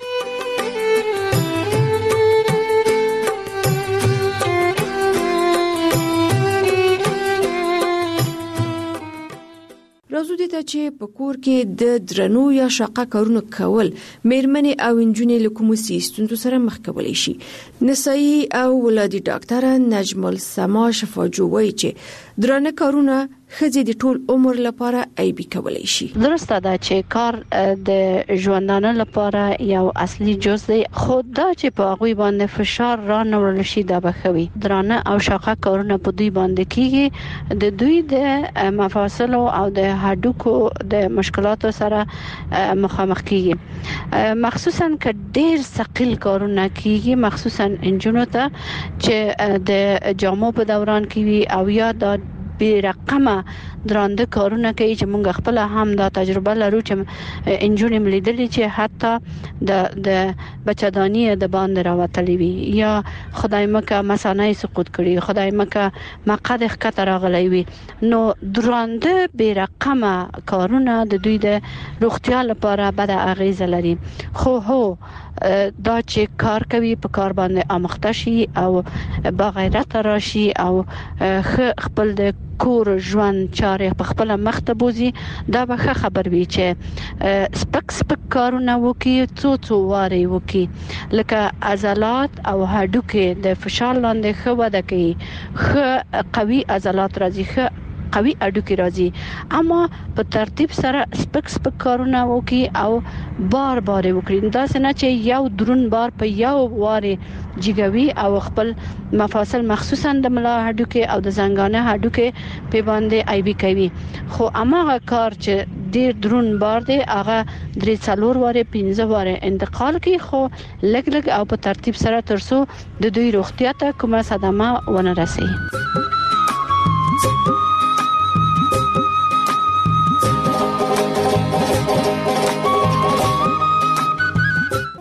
راځو دې ته چې په کور کې د درنو یا شاقه کارونه کول مېرمنې او انجونې له کومو ستونزو سره مخ کولای شي نسایي او ولادي ډاکټر نجم السما شفاجو وایي چې درنه کارونه خځې د ټول عمر لپاره ایبي کولای شي درسته ده چې کار د ژوندانه لپاره یو اصلي جز دی خو دا چې په هغه باندې فشار را نورل شي دا بخوي درانه او شاقه کارونه په دوی باندې کیږي د دوی د مفاصل او د هډوکو د مشکلاتو سره مخامخ کیږي مخصوصا ک ډیر ثقيل کارونه کیږي مخصوصا انجونو ته چې د جامو په دوران کې وي او یا د رقمه درانده کارونه کوي چې موږ خپل هم دا تجربه لرو چې انجونې ملیدلې چې حتی د بچدانی د باندې راوتلې وي یا خدای مکه مسانه سقوط کړي خدای مکه مقد خطر راغلی وي نو درانده رقمه کارونه د دوی د روغتیا لپاره بد اغیزه لري خو هو دا چې کار کوي په کار باندې امخته شي او با غیرت راشي او خپل د کور ژوند چارې په خپل مخته بوزي دا به خبر وي چې سپک کارونه وکي څو واره وکي لکه عضلات او هډوکي د فشار لاندې خو وده کوي خو قوي عضلات راځي قوي اډوکی راځي اما په ترتیب سره سپک کارونه وکي او بار وکړي دا څنګه چې یو درون بار په یو واره جګوي او خپل مفاصل مخصوصا د ملا هډوکی او د زنګانه هډوکی په باندې ایبي کوي خو اماغه کار چې ډیر درون بار دی هغه 3-4 واره 15 واره انتقال کوي خو لګ او په ترتیب سره ترسو د دوی روغتیا ته کومه صدمه ونه رسي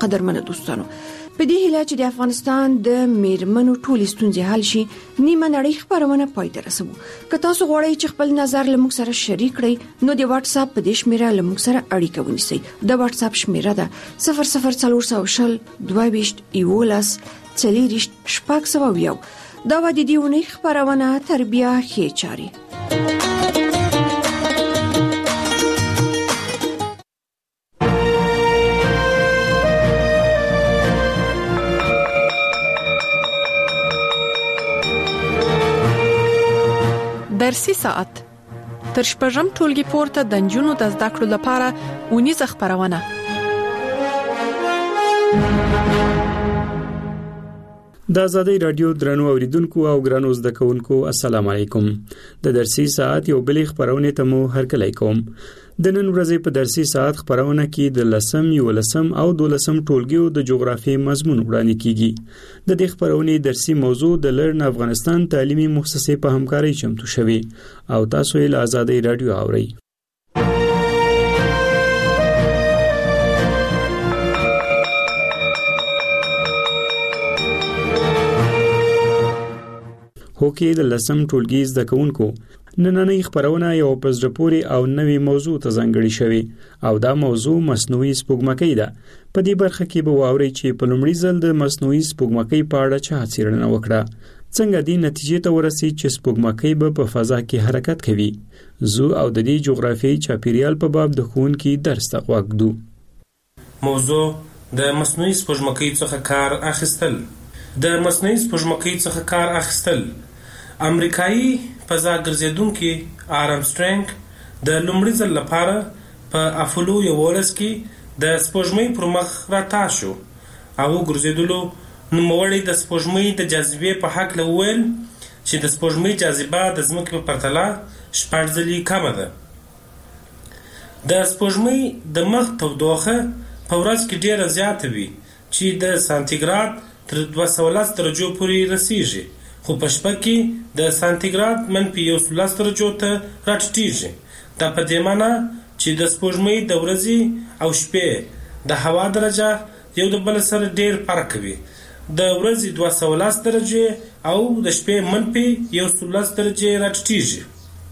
قدرمن دوستانو په دې هیله چې د افغانستان د میرمنو ټولې ستونزې حل شي نیمه نړۍ خبرونه پای ته رسوو که تاسو غواړئ چې خپل نظر له موږ سره شریک کړئ نو د واتس اپ په دې شمیره له موږ سره اړیکه ونیسئ د واتس اپ شمیره ده 00400 22 11 4 دا و د دیونی خبرونه تربیه خې چاري درسي ساعت تر شپږم ټولګي پورته د نجونو د زده کړو لپاره ونیزه خبرونه د آزادۍ رادیو درنو اوریدونکو او ګرانو زده کوونکو السلام علیکم د درسي ساعت یو بل خبرونه ته مو هرکلی کوم د نن ورځې په درسي ساعت خبرونه کې د لسم یو لسم او دولسم ټولګیو د جغرافي مضمون وړاندې کیږي د دې خبرونه درسي موضوع د لرن افغانستان تعلیمي مؤسسې په همکارۍ چمتو شوی او تاسو یې له آزادۍ رادیو اورئ هوکې د لسم ټولګي زده کوونکو نننۍ خبرونه یو پزړپوري او نوې موضوع ته ځانګړې شوی او دا موضوع مصنوعي سپوږمکۍ ده په دې برخه کې به واوري چې په لومړي ځل د مصنوعي سپوږمکۍ په اړه چا څېړنه وکړه څنګه دې نتیجې ته ورسي چې سپوږمکۍ به په فضا کې حرکت کوي زو او د دې جغرافیایي چاپیریال په باب د ښوونکي درس تغوږدو موضوع د مصنوعي سپوږمکۍ څخه کار اخیستل د مصنوعي سپوږمکۍ څخه کار اخیستل امریکایي فضا ګرځیدونکي آرمسټرنګ د لومړي ځل لپاره په افولو 11 کې د سپوږمۍ پر مخ راتا شو او ګرځیدلو نوموړی د سپوږمۍ د جاذبې په حق لویل چې د سپوږمۍ جاذبه د ځمکې په پرتله 6 ځلې کمه ده د سپوږمۍ د مخ تودوخه په ورځ کې ډیره زیاته وي چې د سانتیګراد تر 210 درجو پورې رسیږي خو په شپه کې د سانتیګراد -11 درجو ته راټیټیږي دا په دې معنی چې د سپوږمۍ د ورځې او شپې د هوا درجه یو د بل سره ډیر فرق کوي د ورځې 210 درجه او د شپې -11 درجه راټیټیږي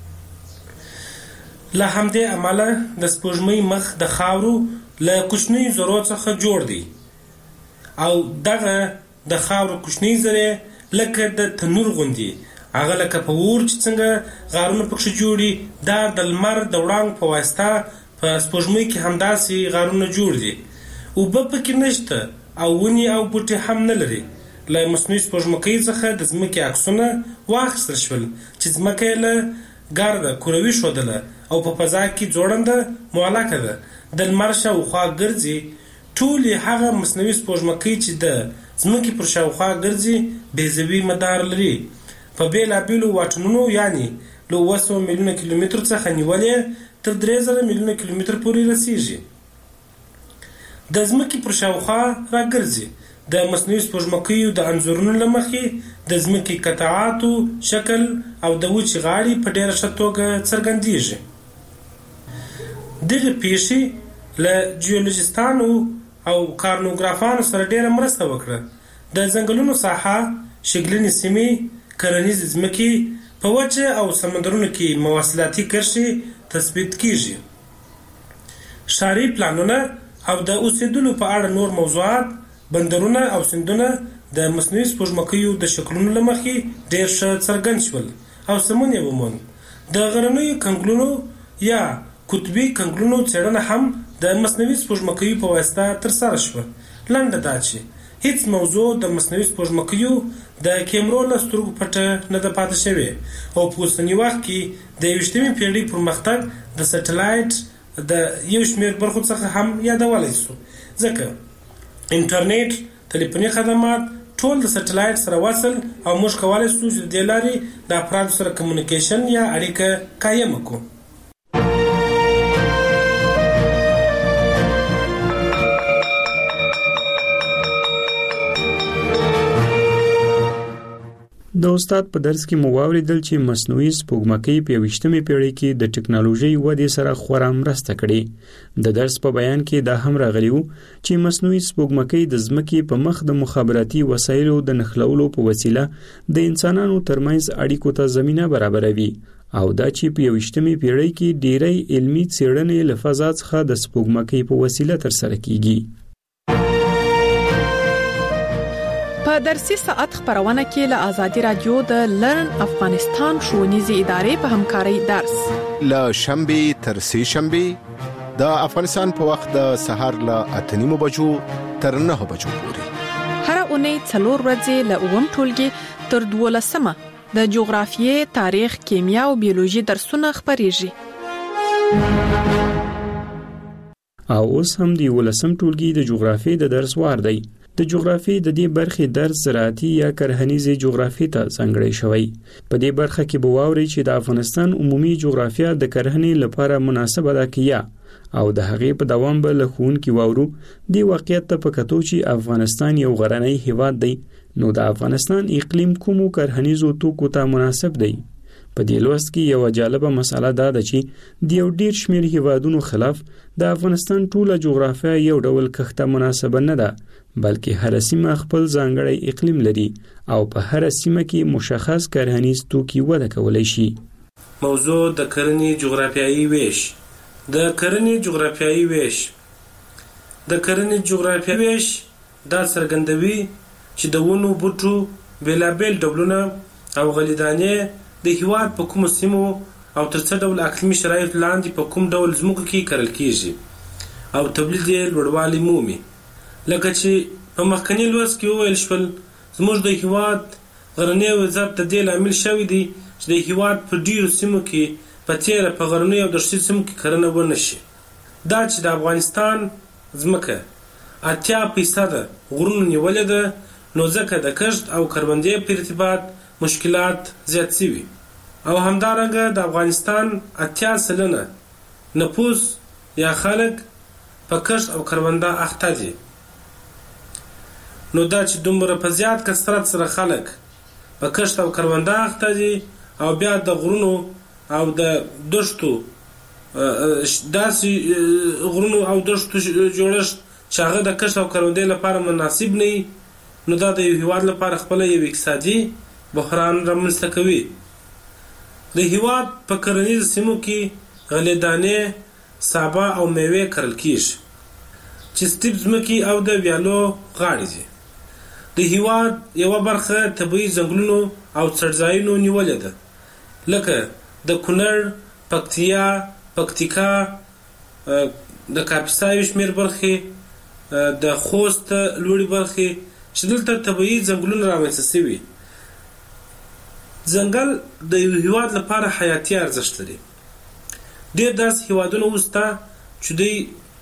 له همدې عمله د سپوږمۍ مخ د خاورو له کوچنۍ ذرو څخه جوړ دی او دغه د خاورو کوچنۍ ذرې لکه د تنور غوندي هغه لکه په اور چې څنګه غارونه پکښې جوړي دا د لمر د وړانګو په واسطه په سپوږمۍ کې همداسې غارونه جوړ دي اوبه پکې نشته او ونې او بوټي هم نه لري له مصنوعي سپوږمکۍ څخه د ځمکې عکسونه واخیستل شول چې ځمکه یې له ګرده کروي ښودله او په فضا کې ځوړنده معلقه ده د لمر شاوخوا ګرځي ټولې هغه مصنوعي سپوږمکۍ چې د ځمکې پر شاوخوا ګرځي بیضوي مدار لري په بېلابېلو واټونو یعنې له 200 میلیونه کیلومترو څخه نیولې تر 3000 میلیونه کیلومتر پورې رسیږي د ځمکې پر شاوخوا راګرځي د مصنوعي سپوږمکیو د انځورونو له مخې د ځمکې قطعاتو شکل او د وچې غاړې په ډېره ښه توګه څرګندېږي دغه پیښې له جیولوجستانو او کارنوګرافانو سره ډېره مرسته وکړه د ځنګلونو ساحه شګلنې سیمې کرنیزې ځمکې په وچه او سمندرونو کې مواصلاتي کرښې تثبیت کیږي ښاري پلانونه او د اوسېدلو په اړه نور موضوعات بندرونه او سیندونه د مصنوعي سپوږمکیو د شکلونو له مخې ډېر ښه څرګند شول او سمون یې وموند د غرنیو کنګلونو یا قطبي کنګلونو څېړنه هم د مصنوعي سپوږمکیو په واسطه ترسره شوه لنډه دا چې هیڅ موضوع د مصنوعي سپوږمکیو د کیمرو له سترګو پټه نه ده پاتې شوې او په اوسني وخت کې د 21مې پیړۍ پرمختګ د سټلایټ د یو شمېر برخو څخه هم یادولی شو ځکه انټرنیټ تلیفوني خدمات ټول د سټلایټ سره وصل او موږ کولی شو چې د دې لارې د افرادو سره کمیونیکیشن یا اړیکه قایمه کړو د استاد په درس کې مو واوریدل چې مصنوعي سپوږمکۍ په 20مې پیړۍ کې د ټکنالوژي ودې سره خورا مرسته کړې. د درس په بیان کې دا هم راغلی و چې مصنوعي سپوږمکۍ د ځمکې په مخ د مخابراتي وسایلو د نښلولو په وسیله د انسانانو ترمنځ اړیکو ته زمینه برابروي او دا چې په 20مې پیړۍ کې ډېری علمي څېړنې له فضا څخه د سپوږمکۍ په وسیله ترسره کیږي. په درسي ساعت خبرونه کې له آزادي رادیو د لرن افغانستان ښوونیزې ادارې په همکارۍ درس له شنبه تر سه شنبه د افغانستان په وخت د سهار له 8:30 بجو تر 9 بجو پورې هر اونۍ 4 ورځې له 9 ټولګي تر 12 د جغرافیې، تاریخ، کیمیا او بیولوژي درسونه خبريږي. او اوس هم دی 11 ټولګي د جغرافیې د درس وار دی. د جغرافیې د دې برخې درس زراعتي یا کرهنیزې جغرافیې ته ځانګړی شوی. په دې برخه کې به واوري چې د افغانستان عمومي جغرافیه د کرهنې لپاره مناسبه ده کیا او د هغې په دوام به له ښوونکي واورو دی واقعیت ته په کتو چې افغانستان یو غرنی هیواد دی نو د افغانستان اقلیم کومو کرهنیزو توکو ته مناسب دی. په دې لوست کې یو جالبه مسله ده چې د یو ډیر شمیر هیوادونو خلاف د افغانستان ټوله جغرافیه یو ډول کښته مناسبه نه ده بلکې هر سیمه خپل ځانګړی اقلیم لري او په هر سیمه کې مشخص کرهنیز توکي وده کولای شي. موضوع د کرنې جغرافیایي ویش. د کرنې جغرافیایي ویش دا څرګندوي چې د ونو بوټو بېلابېل ډولونه او غلیدانې د هیواد په کومو سیمو او تر څه ډول اقلیمي شرایط لاندې په کوم ډول ځمکو کې کرل کیږي او تولید یې لوړوالی مومي. لکه چې په مخکني لوست کې وویل شول زموږ د هیواد غرنی وضعیت د دې لامل شوی دی چې د هیواد په ډیرو سیمو کې په تیره په غرنیو او دښتي سیمو کې کرنه ونه شي. دا چې د افغانستان ځمکه 80% غرونو نیولې ده نو ځکه د کښت او کروندې په ارتباط مشکلات زیات شوي او همدارنګه د افغانستان 80% نفوس یا خلک په کښت او کرونده اخته دي. نو دا چې دومره په زیات کثرت سره خلک په کښت او کرونده اخته دي او بیا د غرونو او د دښتو داسې غرونو او دښتو جوړښت چې هغه د کښت او کروندې لپاره مناسب نه وي نو دا د یو هیواد لپاره خپله یو اقتصادي بحران رامنځته کوي. د هیواد په کرنیزو سیمو کې غلېدانې، سابه او میوې کرل کیږي چې سټیپ ځمکې او د ویالو غاړې دي. د هیواد یوه برخه طبیعي ځنګلونو او څړځایونو نیولې ده لکه د کونړ، پکتیا، پکتیکا، د کاپیسا یو شمېر برخې، د خوست لوړې برخې چې دلته طبیعي ځنګلونه رامنځته شوي. ځنګل د یو هیواد لپاره حیاتي ارزښت لري. ډېر داسې هیوادونه اوس شته چې دوی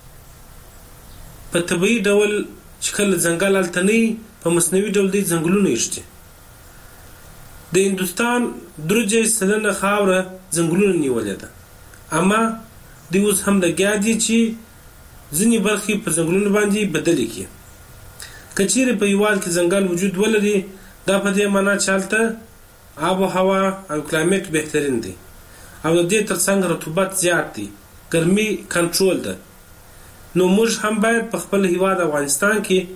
په طبیعي ډول چې کله ځنګل هلته نه وي په مصنوعي ډول دوی ځنګلونه ایږدي. د هندوستان 3% خاوره ځنګلونه نیولې ده اما دوی اوس هم لګیا دي چې ځینې برخې په ځنګلونو باندې بدلې کړي. که چیرې په هیواد کې ځنګل وجود ولري دا په دې معنا چې هلته آب و هوا او کلایمټ بهترین دی او د دې ترڅنګ رطوبت زیات دی، ګرمي کنټرول ده. نو موږ هم باید په خپل هیواد افغانستان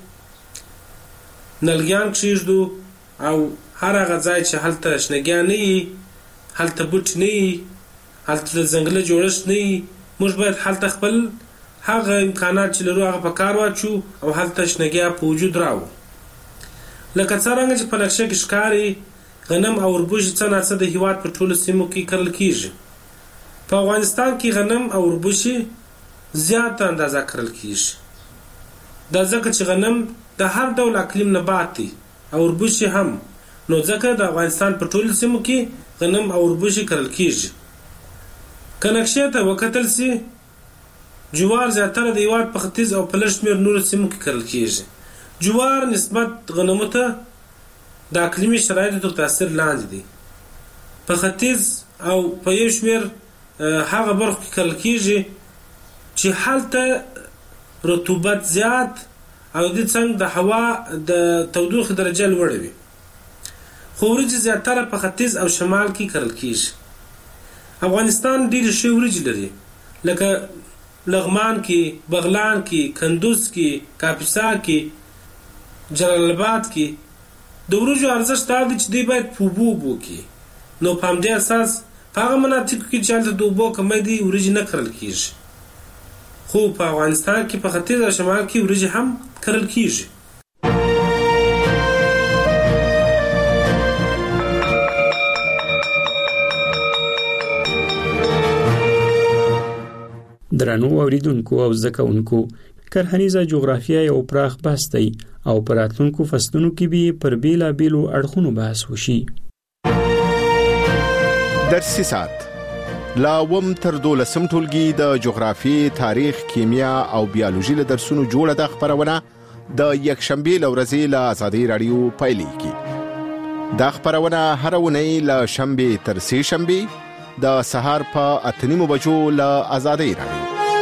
کې نلګیان کښېږدو او هر هغه ځای چې هلته شنهګیان نه وي، هلته بوټي نه وي، هلته د ځنګله جوړښت نه وي، موږ باید هلته خپل هغه امکانات چې لرو هغه په کار واچو او هلته شنهګیا په وجود راوړو. لکه څرنګه چې په نقشه کې ښکاري غنم او وربوش څه ناڅه د هیواد په ټولو سیمو کې کرل کیږي. په افغانستان کې غنم او وربوشي زیاته اندازه کرل کیږي. دا ځکه چې غنم د هر ډول اقلیم نبات دی او وربوشي هم، نو ځکه د افغانستان په ټولو سیمو کې غنم او وربوشي کرل کیږي. که نقشې ته وکتل سي جوار زیاتره د هیواد په ختیځ او په لږ شمېر نورو سیمو کې کرل کیږي. جوار نسبت غنمو ته د اقلیمي شرایطو تر تاثیر لاندې دی. په ختیځ او په یو شمېر هغه برخو کې کرل کیږي چې هلته رطوبت زیات او د څنګ د هوا د تودوخې درجه لوړه وي. خو وریجې زیاتره په ختیځ او شمال کې کرل کیږي. افغانستان ډېرې ښې وریجې لري لکه لغمان کې، بغلان کې، کندوز کې، کاپیسا کې، جلال آباد کې. د وریجو ارزښت دا دی چې دوی باید په اوبو کې، نو په همدې اساس په هغه مناطقو کې چې هلته د اوبو کمی دی وریجې نه کرل کیږي. خو په افغانستان کې په ختیځ او شمال کې وریجې هم کرل کیږي. درنو اوریدونکو او زده کوونکو، کرهنیزه جغرافیه یو پراخ بحث دی او په راتلونکو فصلونو کې به پر بیلابیلو اړخونو بحث وشي. درسي ساعت لا وم تر 12 ټولګي د جغرافي، تاریخ، کیمیا او بیولوژي له درسونو جوړه د خبرونه د یکشنبه لورځي له آزادۍ رادیو پایلیږي. دا خبرونه هر ونی له شنبه تر سه شنبه د سهار په 8:30 بجو له آزادۍ رادیو.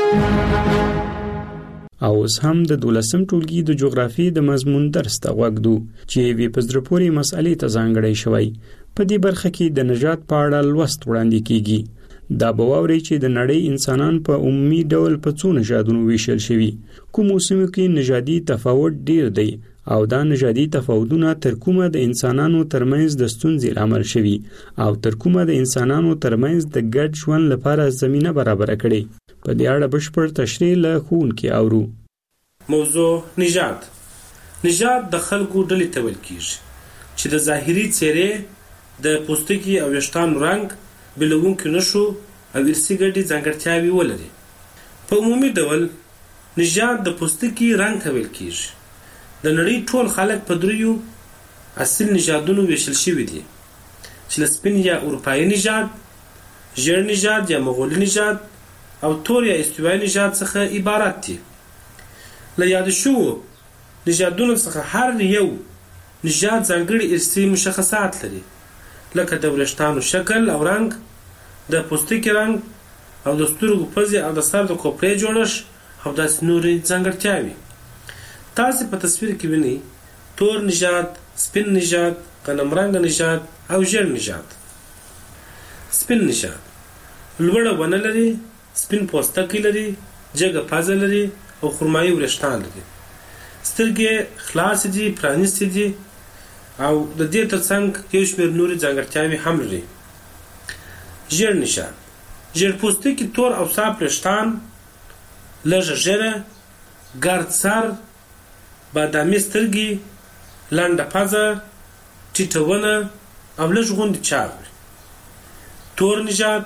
او اوس هم د 12 ټولګي د جغرافي د مضمون درس ته وګدو چې وی پزرپوري مسالې ته ځانګړی شوی. په دې برخه کې د نژاد په اړه لوست وړاندې کیږي. دا بووري چې د نړۍ انسانان په عمومي ډول په څو نژادونو ویشل شوي. کوم موسمو کې نژادي تفاوت ډیر دی او دا نژادي تفاوتونه تر کومه د انسانانو ترمنځ د ستونزې لامل شوي او تر کومه د انسانانو ترمنځ د ګډ ژوند لپاره زمينه برابر کړي. په دې اړه بشپړ تشریح له ښوونکي اورو. موضوع نژاد. نژاد د خلکو ډلې ته ویل کیږي چې د ظاهري څېرې، د پوستکي او ویښتانو رنګ، بېلونکو نښو او ارثي ګډې ځانګړتیاوې ولري. په عمومي ډول نژاد د پوستکي رنګ ته ویل کیږي. د نړۍ ټول خلک په دریو اصل نژادونو ویشل شوي دي چې له سپین یا اروپایي نژاد، ژیړ نژاد یا مغولي نژاد او تور یا استوایي نژاد څخه عبارت دي. له یاد شوو نژادونو څخه هر یو نژاد ځانګړي ارثي مشخصات لري، لکه د وریښتانو شکل او رنګ، د پوستکي رنګ او د سترګو پزې او د سر د کوپړې جوړښت او داسې نورې ځانګړتیاوې. تاسو په تصویر کې وینئ تور نژاد، سپین نژاد، غنم رنګ نژاد او ژیړ نژاد. سپین نژاد لوړه ونه لري، سپین پوستکی لري، جګه پزه لري او خرمایي وریښتان لري. سترګې خلاصې دي، پرانیستې دي او د دې ترڅنګ یو شمېر نورې ځانګړتیاوې هم لري. ژیړ نژاد ژیړ پوستکی، تور او صاف وریښتان، لږه ږیره، ګرد سر، بادامي سترګې، لنډه پزه، ټیټه ونه او لږ غوندې چاغ. تور نژاد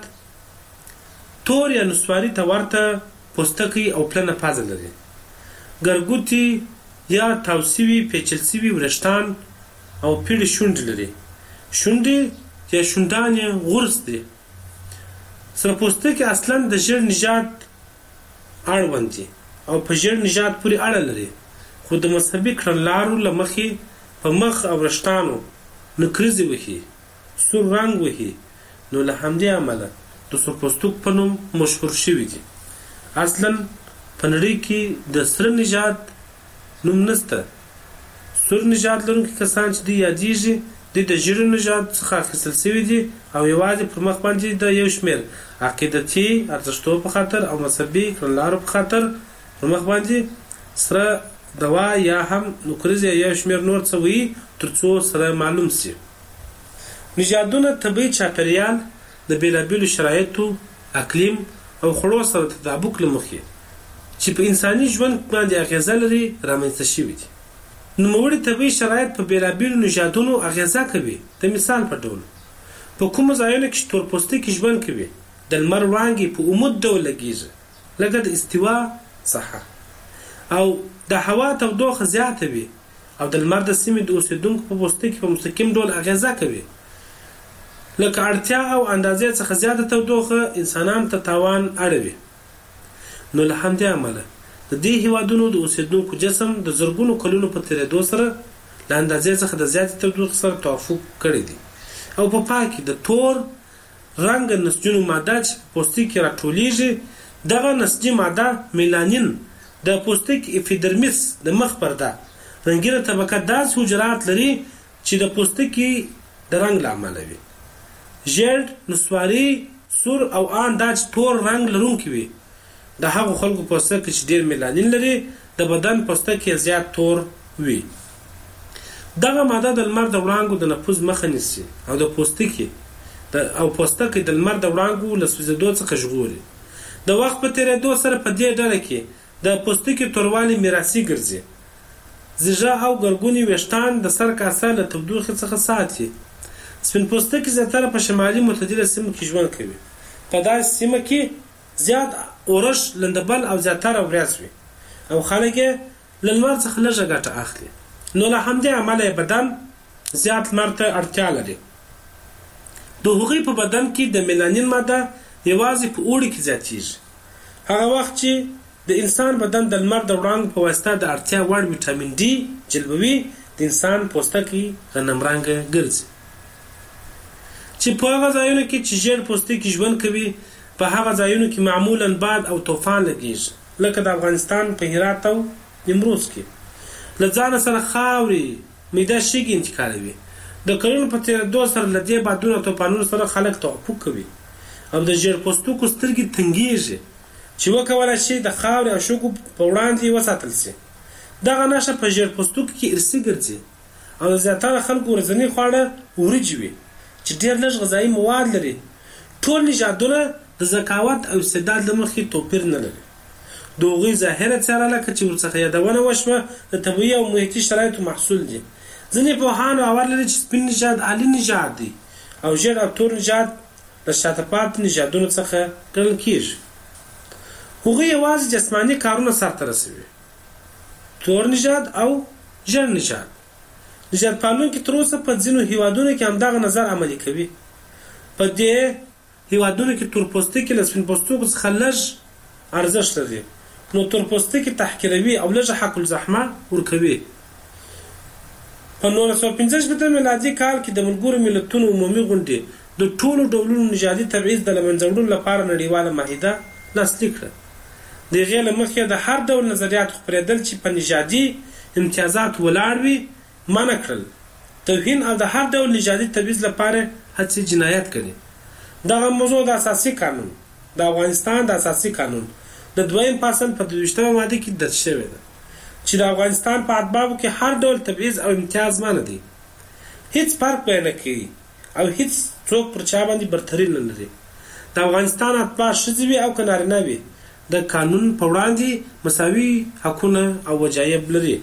تور یا نسواري ته ورته پوستکی او پلنه پزه لري. ګرګوتي یا تاو سوي پیچل سوي وریښتان او پیړې شونډې لري. شونډې یا شونډان یې غورس دي. سره پوستکی اصلا د ژیړ نژاد اړوند دي او په ژیړ نژاد پورې اړه لري، خو د مذهبي کړنلارو له مخې په مخ او وریښتانو نکریزې وهي، سور رنګ وهي، نو له همدې امله د سور پوستک په نوم مشهور شوي دي. اصلا په نړۍ کې د سره نژاد نوم نشته. سور نژاد لرونکي کسان چې دوی یادېږي دوی د ژیړ نژاد څخه اخیستل شوي دي او یوازې پر مخ باندې د یو شمېر عقیدتي ارزښتو په خاطر او مذهبي کړنلارو په خاطر پر مخ باندې سره دوا یا هم نکریز یا یو شمېر نور څه وي تر څو سره معلوم شي. نژادونه طبیعي چاپېریال د بېلابېلو شرایطو، اقلیم او خوړو سره تطابق له مخې چې په انساني ژوند باندې اغیزه لري رامنځته شوي دي. نوموړي طبیعي شرایط په بېلابېلو نژادونو اغیزه کوي. د مثال په ډول په کومو ځایونو کې چې تور پوستکي ژوند کوي د لمر وړانګې په عمود ډول لګیږي، لکه د استوا ساحه، او د هوا تودوخه زیاته وي او د لمر د سیمې د اوسیدونکو په پوستکي په مستقیم ډول اغیزه کوي، لکه اړتیا او اندازې څخه زیاته تودوخه انسانانو ته تاوان اړوي. نو له همدې امله د دې هیوادونو د اوسیدونکو جسم د زرګونو کلونو په تیریدو سره له اندازې څخه د زیاتې تودوخې سره توافق کړی دی او په پای کې د تور رنګ نسجونو ماده چې په پوستکي راټولیږي، دغه نسجي ماده میلانین د پوستکي اپیډرمیس د مخ پرده رنګینه طبقه داسې حجرات لري چې د پوستکي د رنگ لامل وي. ژیړ، نسواري، سور او ان دا تور رنگ لرونکي وي. د هغو خلکو پوستکی چې ډیر میلانین لري د بدن پوستکی زیات تور وي. دغه ماده د لمر د وړانګو د نفوذ مخه نیسي او د پوستکی د لمر د وړانګو له سوځېدو څخه ژغوري. د وخت په تیریدو سره په دې ډله کې د پوستکی توروالی میراثي ګرځي. زیږه او ګرګوني ویښتان د سر کاسه له تودوخې څخه ساتي. سپین پوستکی زیاتره په شمالي معتدله سیمو کې ژوند کوي. په داسې سیمه کې زیات اورش، لندبل او زیاتره ورځ وي او خلک له لمر څخه لږه ګټه اخلي. نو له همدې امله بدن زیات لمر ته اړتیا لري. د هغوی په بدن کې د میلانین ماده یوازې په اوړي کې زیاتیږي. هغه وخت چې د انسان بدن د لمر د وړانګو په واسطه د اړتیا وړ ویټامین ډي جلبوي، د انسان پوستکی غنم رنګه ګرځي. چې په هغه ځایونو کې چې ژیړ پوستکی ژوند کوي په هغه ځایونو کې معمولا باد او طوفان لګیږي، لکه د افغانستان په هرات او نیمروز کې. له ځانه سره خاورې، میده شګې انتقالوي. د کلونو په تېرېدو سره له دې بادونو او طوفانونو سره خلک توافق کوي او د ژیړ پوستکو سترګې تنګېږي چې وکولی شي د خاورې او شګو په وړاندې وساتل شي. دغه نښه په ژیړ پوستکو کې ارثي ګرځي او د زیاتره خلکو ورځني خواړه وریجې وي چې ډېر لږ غذایي مواد لري. ټول نژادونه د ذکاوت او استعداد له مخې توپیر نه لري. د هغوی ظاهره څېره لکه چې ورڅخه یادونه وشوه د طبیعي او محیطي شرایطو محصول دي. ځینې پوهان باور لري چې سپین نژاد عالي نژاد دی او ژیړ او تور نژاد د شاته پاتې نژادونو څخه ګڼل کېږي. هغوی یوازې جسماني کارونه سرته رسوي. تور نژاد او ژیړ نژاد. نژاد پالونکي تر اوسه په ځینو هیوادونو کې همدغه نظر عملي کوي. په دې هیوادونو کې تور پوستکي له سپین پوستکو څخه لږ ارزښت لري، نو تور پوستکي تحقیروي او لږ حق الزحمه ورکوي. په 1915 میلادي کال کې د ملګرو ملتونو عمومي غونډې د ټولو ډولونو نژادي تبعیض د له منځه وړلو لپاره نړیواله معاهده لاسلیک کړه. د هغې له مخې د هر ډول نظریاتو خپرېدل چې په نژادي امتیازاتو ولاړ وي منع کړل. توهین او د هر ډول نژادي تبعیض لپاره هڅې جنایت ګڼي. دغه موضوع د اساسي قانون د افغانستان د اساسي قانون د 2 فصل په 22 ماده کې درج شوی ده چې د افغانستان په ادبابو کې هر ډول تبعیض او امتیاز منع دي. هیڅ فرق به نه کوي او هیڅ څوک پر چا باندې برتري نه لري. د افغانستان اتباع ښځې وي او که نارینه وي د قانون په وړاندې مساوي حقونه او وجایب لري.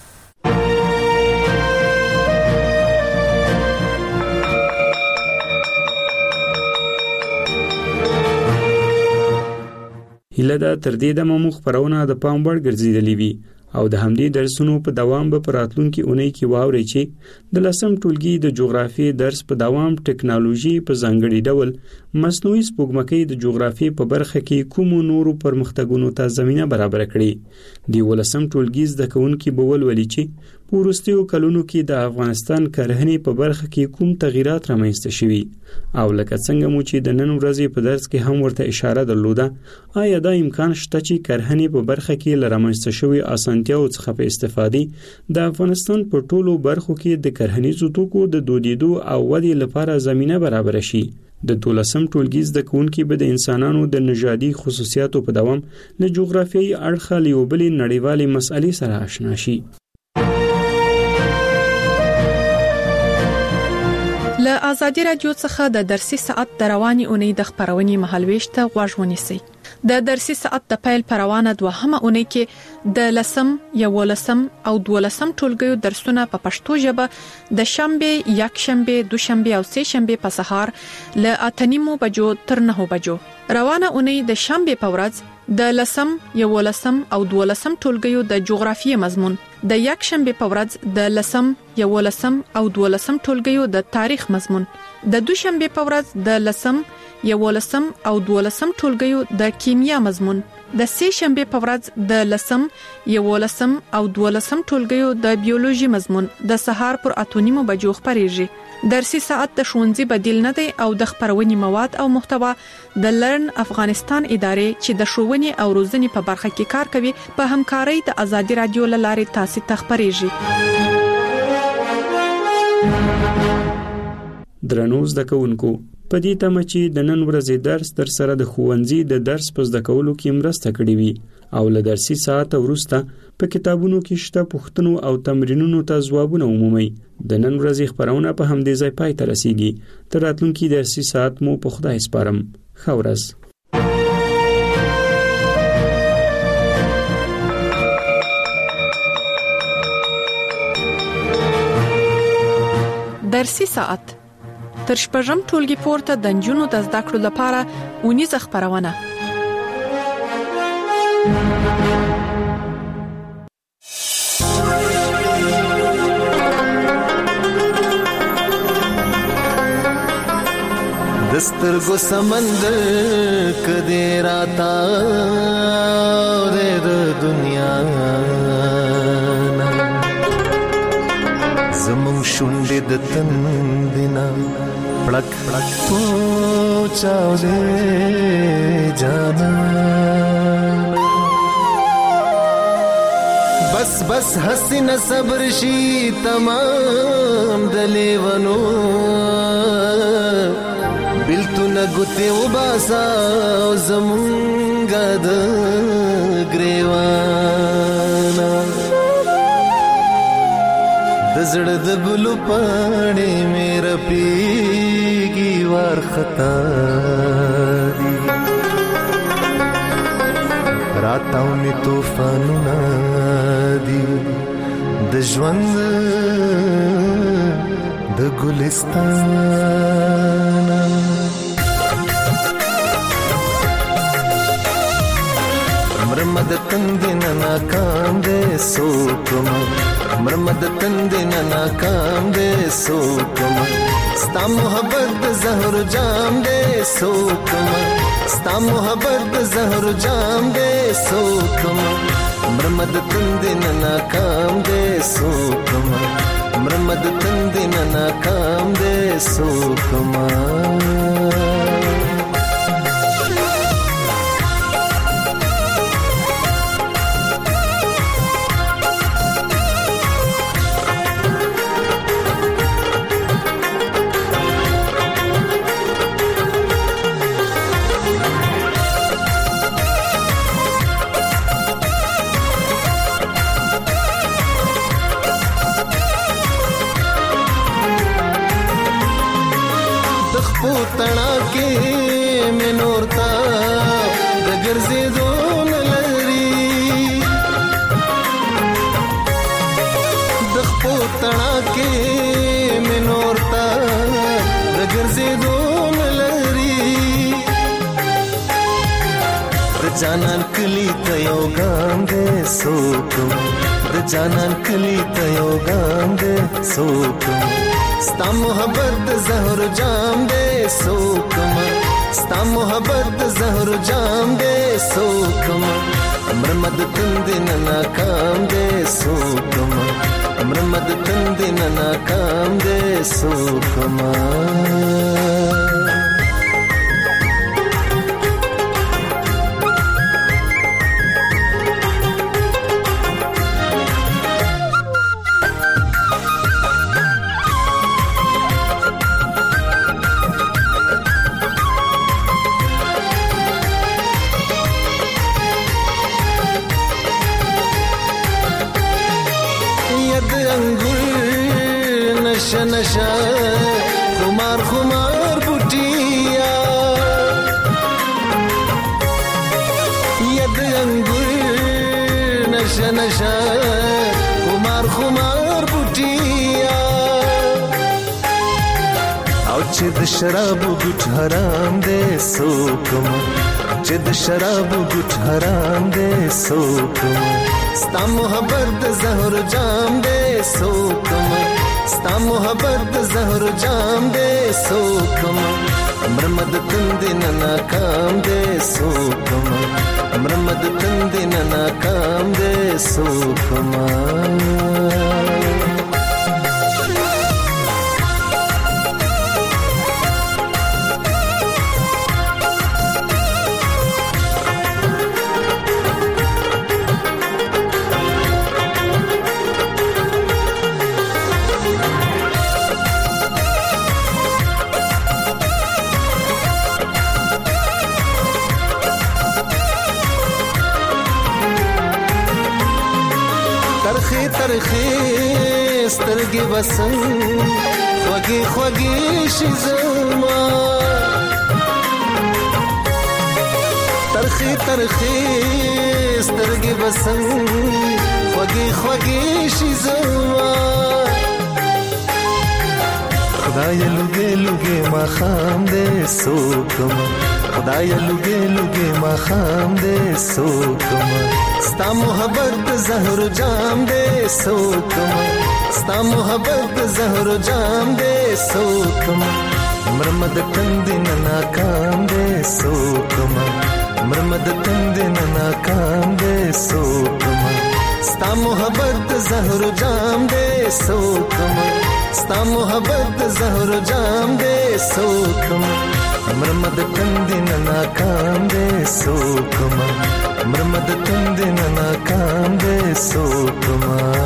هیله ده تر دې دمه مو خپرونه د پام وړ ګرځېدلې وي او د همدې درسونو په دوام به په راتلونکي اونۍ کې واورئ چې د 10م ټولګي د جغرافیې درس په دوام ټکنالوژي په ځانګړي ډول مصنوعي سپوږمکۍ د جغرافیې په برخه کې کومو نورو پرمختګونو ته زمینه برابر کړي. د 11م ټولګي زده کوونکي به ولولي چې په وروستیو کلونو کې د افغانستان کرهنې په برخه کې کوم تغیرات رامنځته شوي او لکه څنګه مو چې د نن ورځې په درس کې هم ورته اشاره درلوده، آیا دا امکان شته چې کرهنې په برخه کې له رامنځته شوي اسانتیاو څخه په استفادې د افغانستان په ټولو برخو کې د کرهنیزو توکو د دودیدو او ودې لپاره زمینه برابر شي؟ د 12م ټولګي زده کوونکي به د انسانانو د نژادي خصوصیاتو په دوام له جغرافیایي اړخه له یو بلې نړیوالې مسئلې سره آشنا شي. له آزادي رادیو څخه د درسي ساعت د رواني اونۍ د خبرونې مهالويشت غوږ ونیسئ. د درسي ساعت د پیل پروانه دوهمه اونۍ کې د 10م، 11م او 12م ټولګیو درسونه په پښتو ژبه د شنبه، یکشنبه، دوشنبه او سه شنبه په سهار له 8:30 بجو تر 9 بجو. روانه اونۍ د شنبه په ورځ د 10م، 11م او 12م ټولګیو د جغرافیې مضمون، د یکشنبه په ورځ د 10م، 11م او 12م ټولګیو د تاریخ مضمون، د دوشنبه په ورځ د 10م، 11م او 12م ټولګیو د کیمیا مضمون، د سه شنبه په ورځ د 10م، 11م او 12م ټولګیو د بیولوژي مضمون د سهار پر 8:30 بجو خبرېږي. درسي ساعت د ښوونځي بدیل نه دی او د خبرونې مواد او محتوا د لرن افغانستان ادارې چې د ښوونې او روزنې په برخه کې کار کوي په همکارۍ د آزادي رادیو لارې تاسو ته خبرېږي. درنو زده کوونکو، په دې تمه چې د نن ورځې درس در سره د ښوونځي د درس په زده کولو کې مرسته کړې وي او له درسي ساعت وروسته په کتابونو کې شته پوښتنو او تمرینونو ته ځوابونه ومومئ. د نن ورځې خپرونه په همدې ځای پای ته رسیږي. تر راتلونکي درسي ساعت مو په خدای سپارم. ښه ورځ. درسي ساعت تر شپږم ټولګي پورته د نجونو د زده کړو لپاره اونیزه خپرونه. دسترګو سمندر کدی راتا د دنیا زمون شونډې د تندینا پړک پړک پوچاو دې جانا بس بس حسین صبر شي تمام دلیونو بلتونه ګوتې وباسا زمونږه د ګریوانا د زړه د ګلو پاڼې مې رپېږي وارخطا دي راتاو مې طوفانونه دي د ژوند د ګلستان مرمد تندنا ناکام دے سوکما مرمد تندنا ناکام دے سوکما ستا محبت زهر جام دے سوکما ستا محبت زهر جام دے سوکما مرمد تندنا ناکام دے سوکما مرمد تندنا ناکام دے سوکما تنا کې منورتا د ګرځېدو لري د خپل تنا کې منورتا د ګرځېدو لري د جانان کلی ته یو ګام دې سوکم د جانان کلی ته یو ګام دې سوکم ستا محبت زهر جام دے سوکما ستا محبت زهر جام دے سوکما مرمد تندنا ناکام دے سوکما مرمد تندنا ناکام دے سوکما नशा खुमार खुमार बुटिया यद अंगुर नशा नशा खुमार खुमार बुटिया او چې د شراب ګټ حرام دې سوکم چې د شراب ګټ حرام دې سوکم ستا محبت زهر جام دې سوکم ستا محبت زهر جام دے سوکما مرمد تندنا ناکام دے سوکما مرمد تندنا ناکام دے سوکما ترخی سترګې بسنګ خوږی خوږی شي زما ترخی ترخی سترګې بسنګ خوږی خوږی شي زما خدای لږه لږه ما خام دې سوکم خدای لږه لږه ما خام دې سوکم ستا محبت زهر جام دې سوکم ستا محبت زهر جام دې سوکم مرمد تندن ناکام دې سوکم مرمد تندن ناکام دې سوکم ستا محبت زهر جام دې سوکم ستا محبت زهر جام دې سوکم مرمد تندن ناکام دې سوکم مرمد تندن ناکام دې سوکم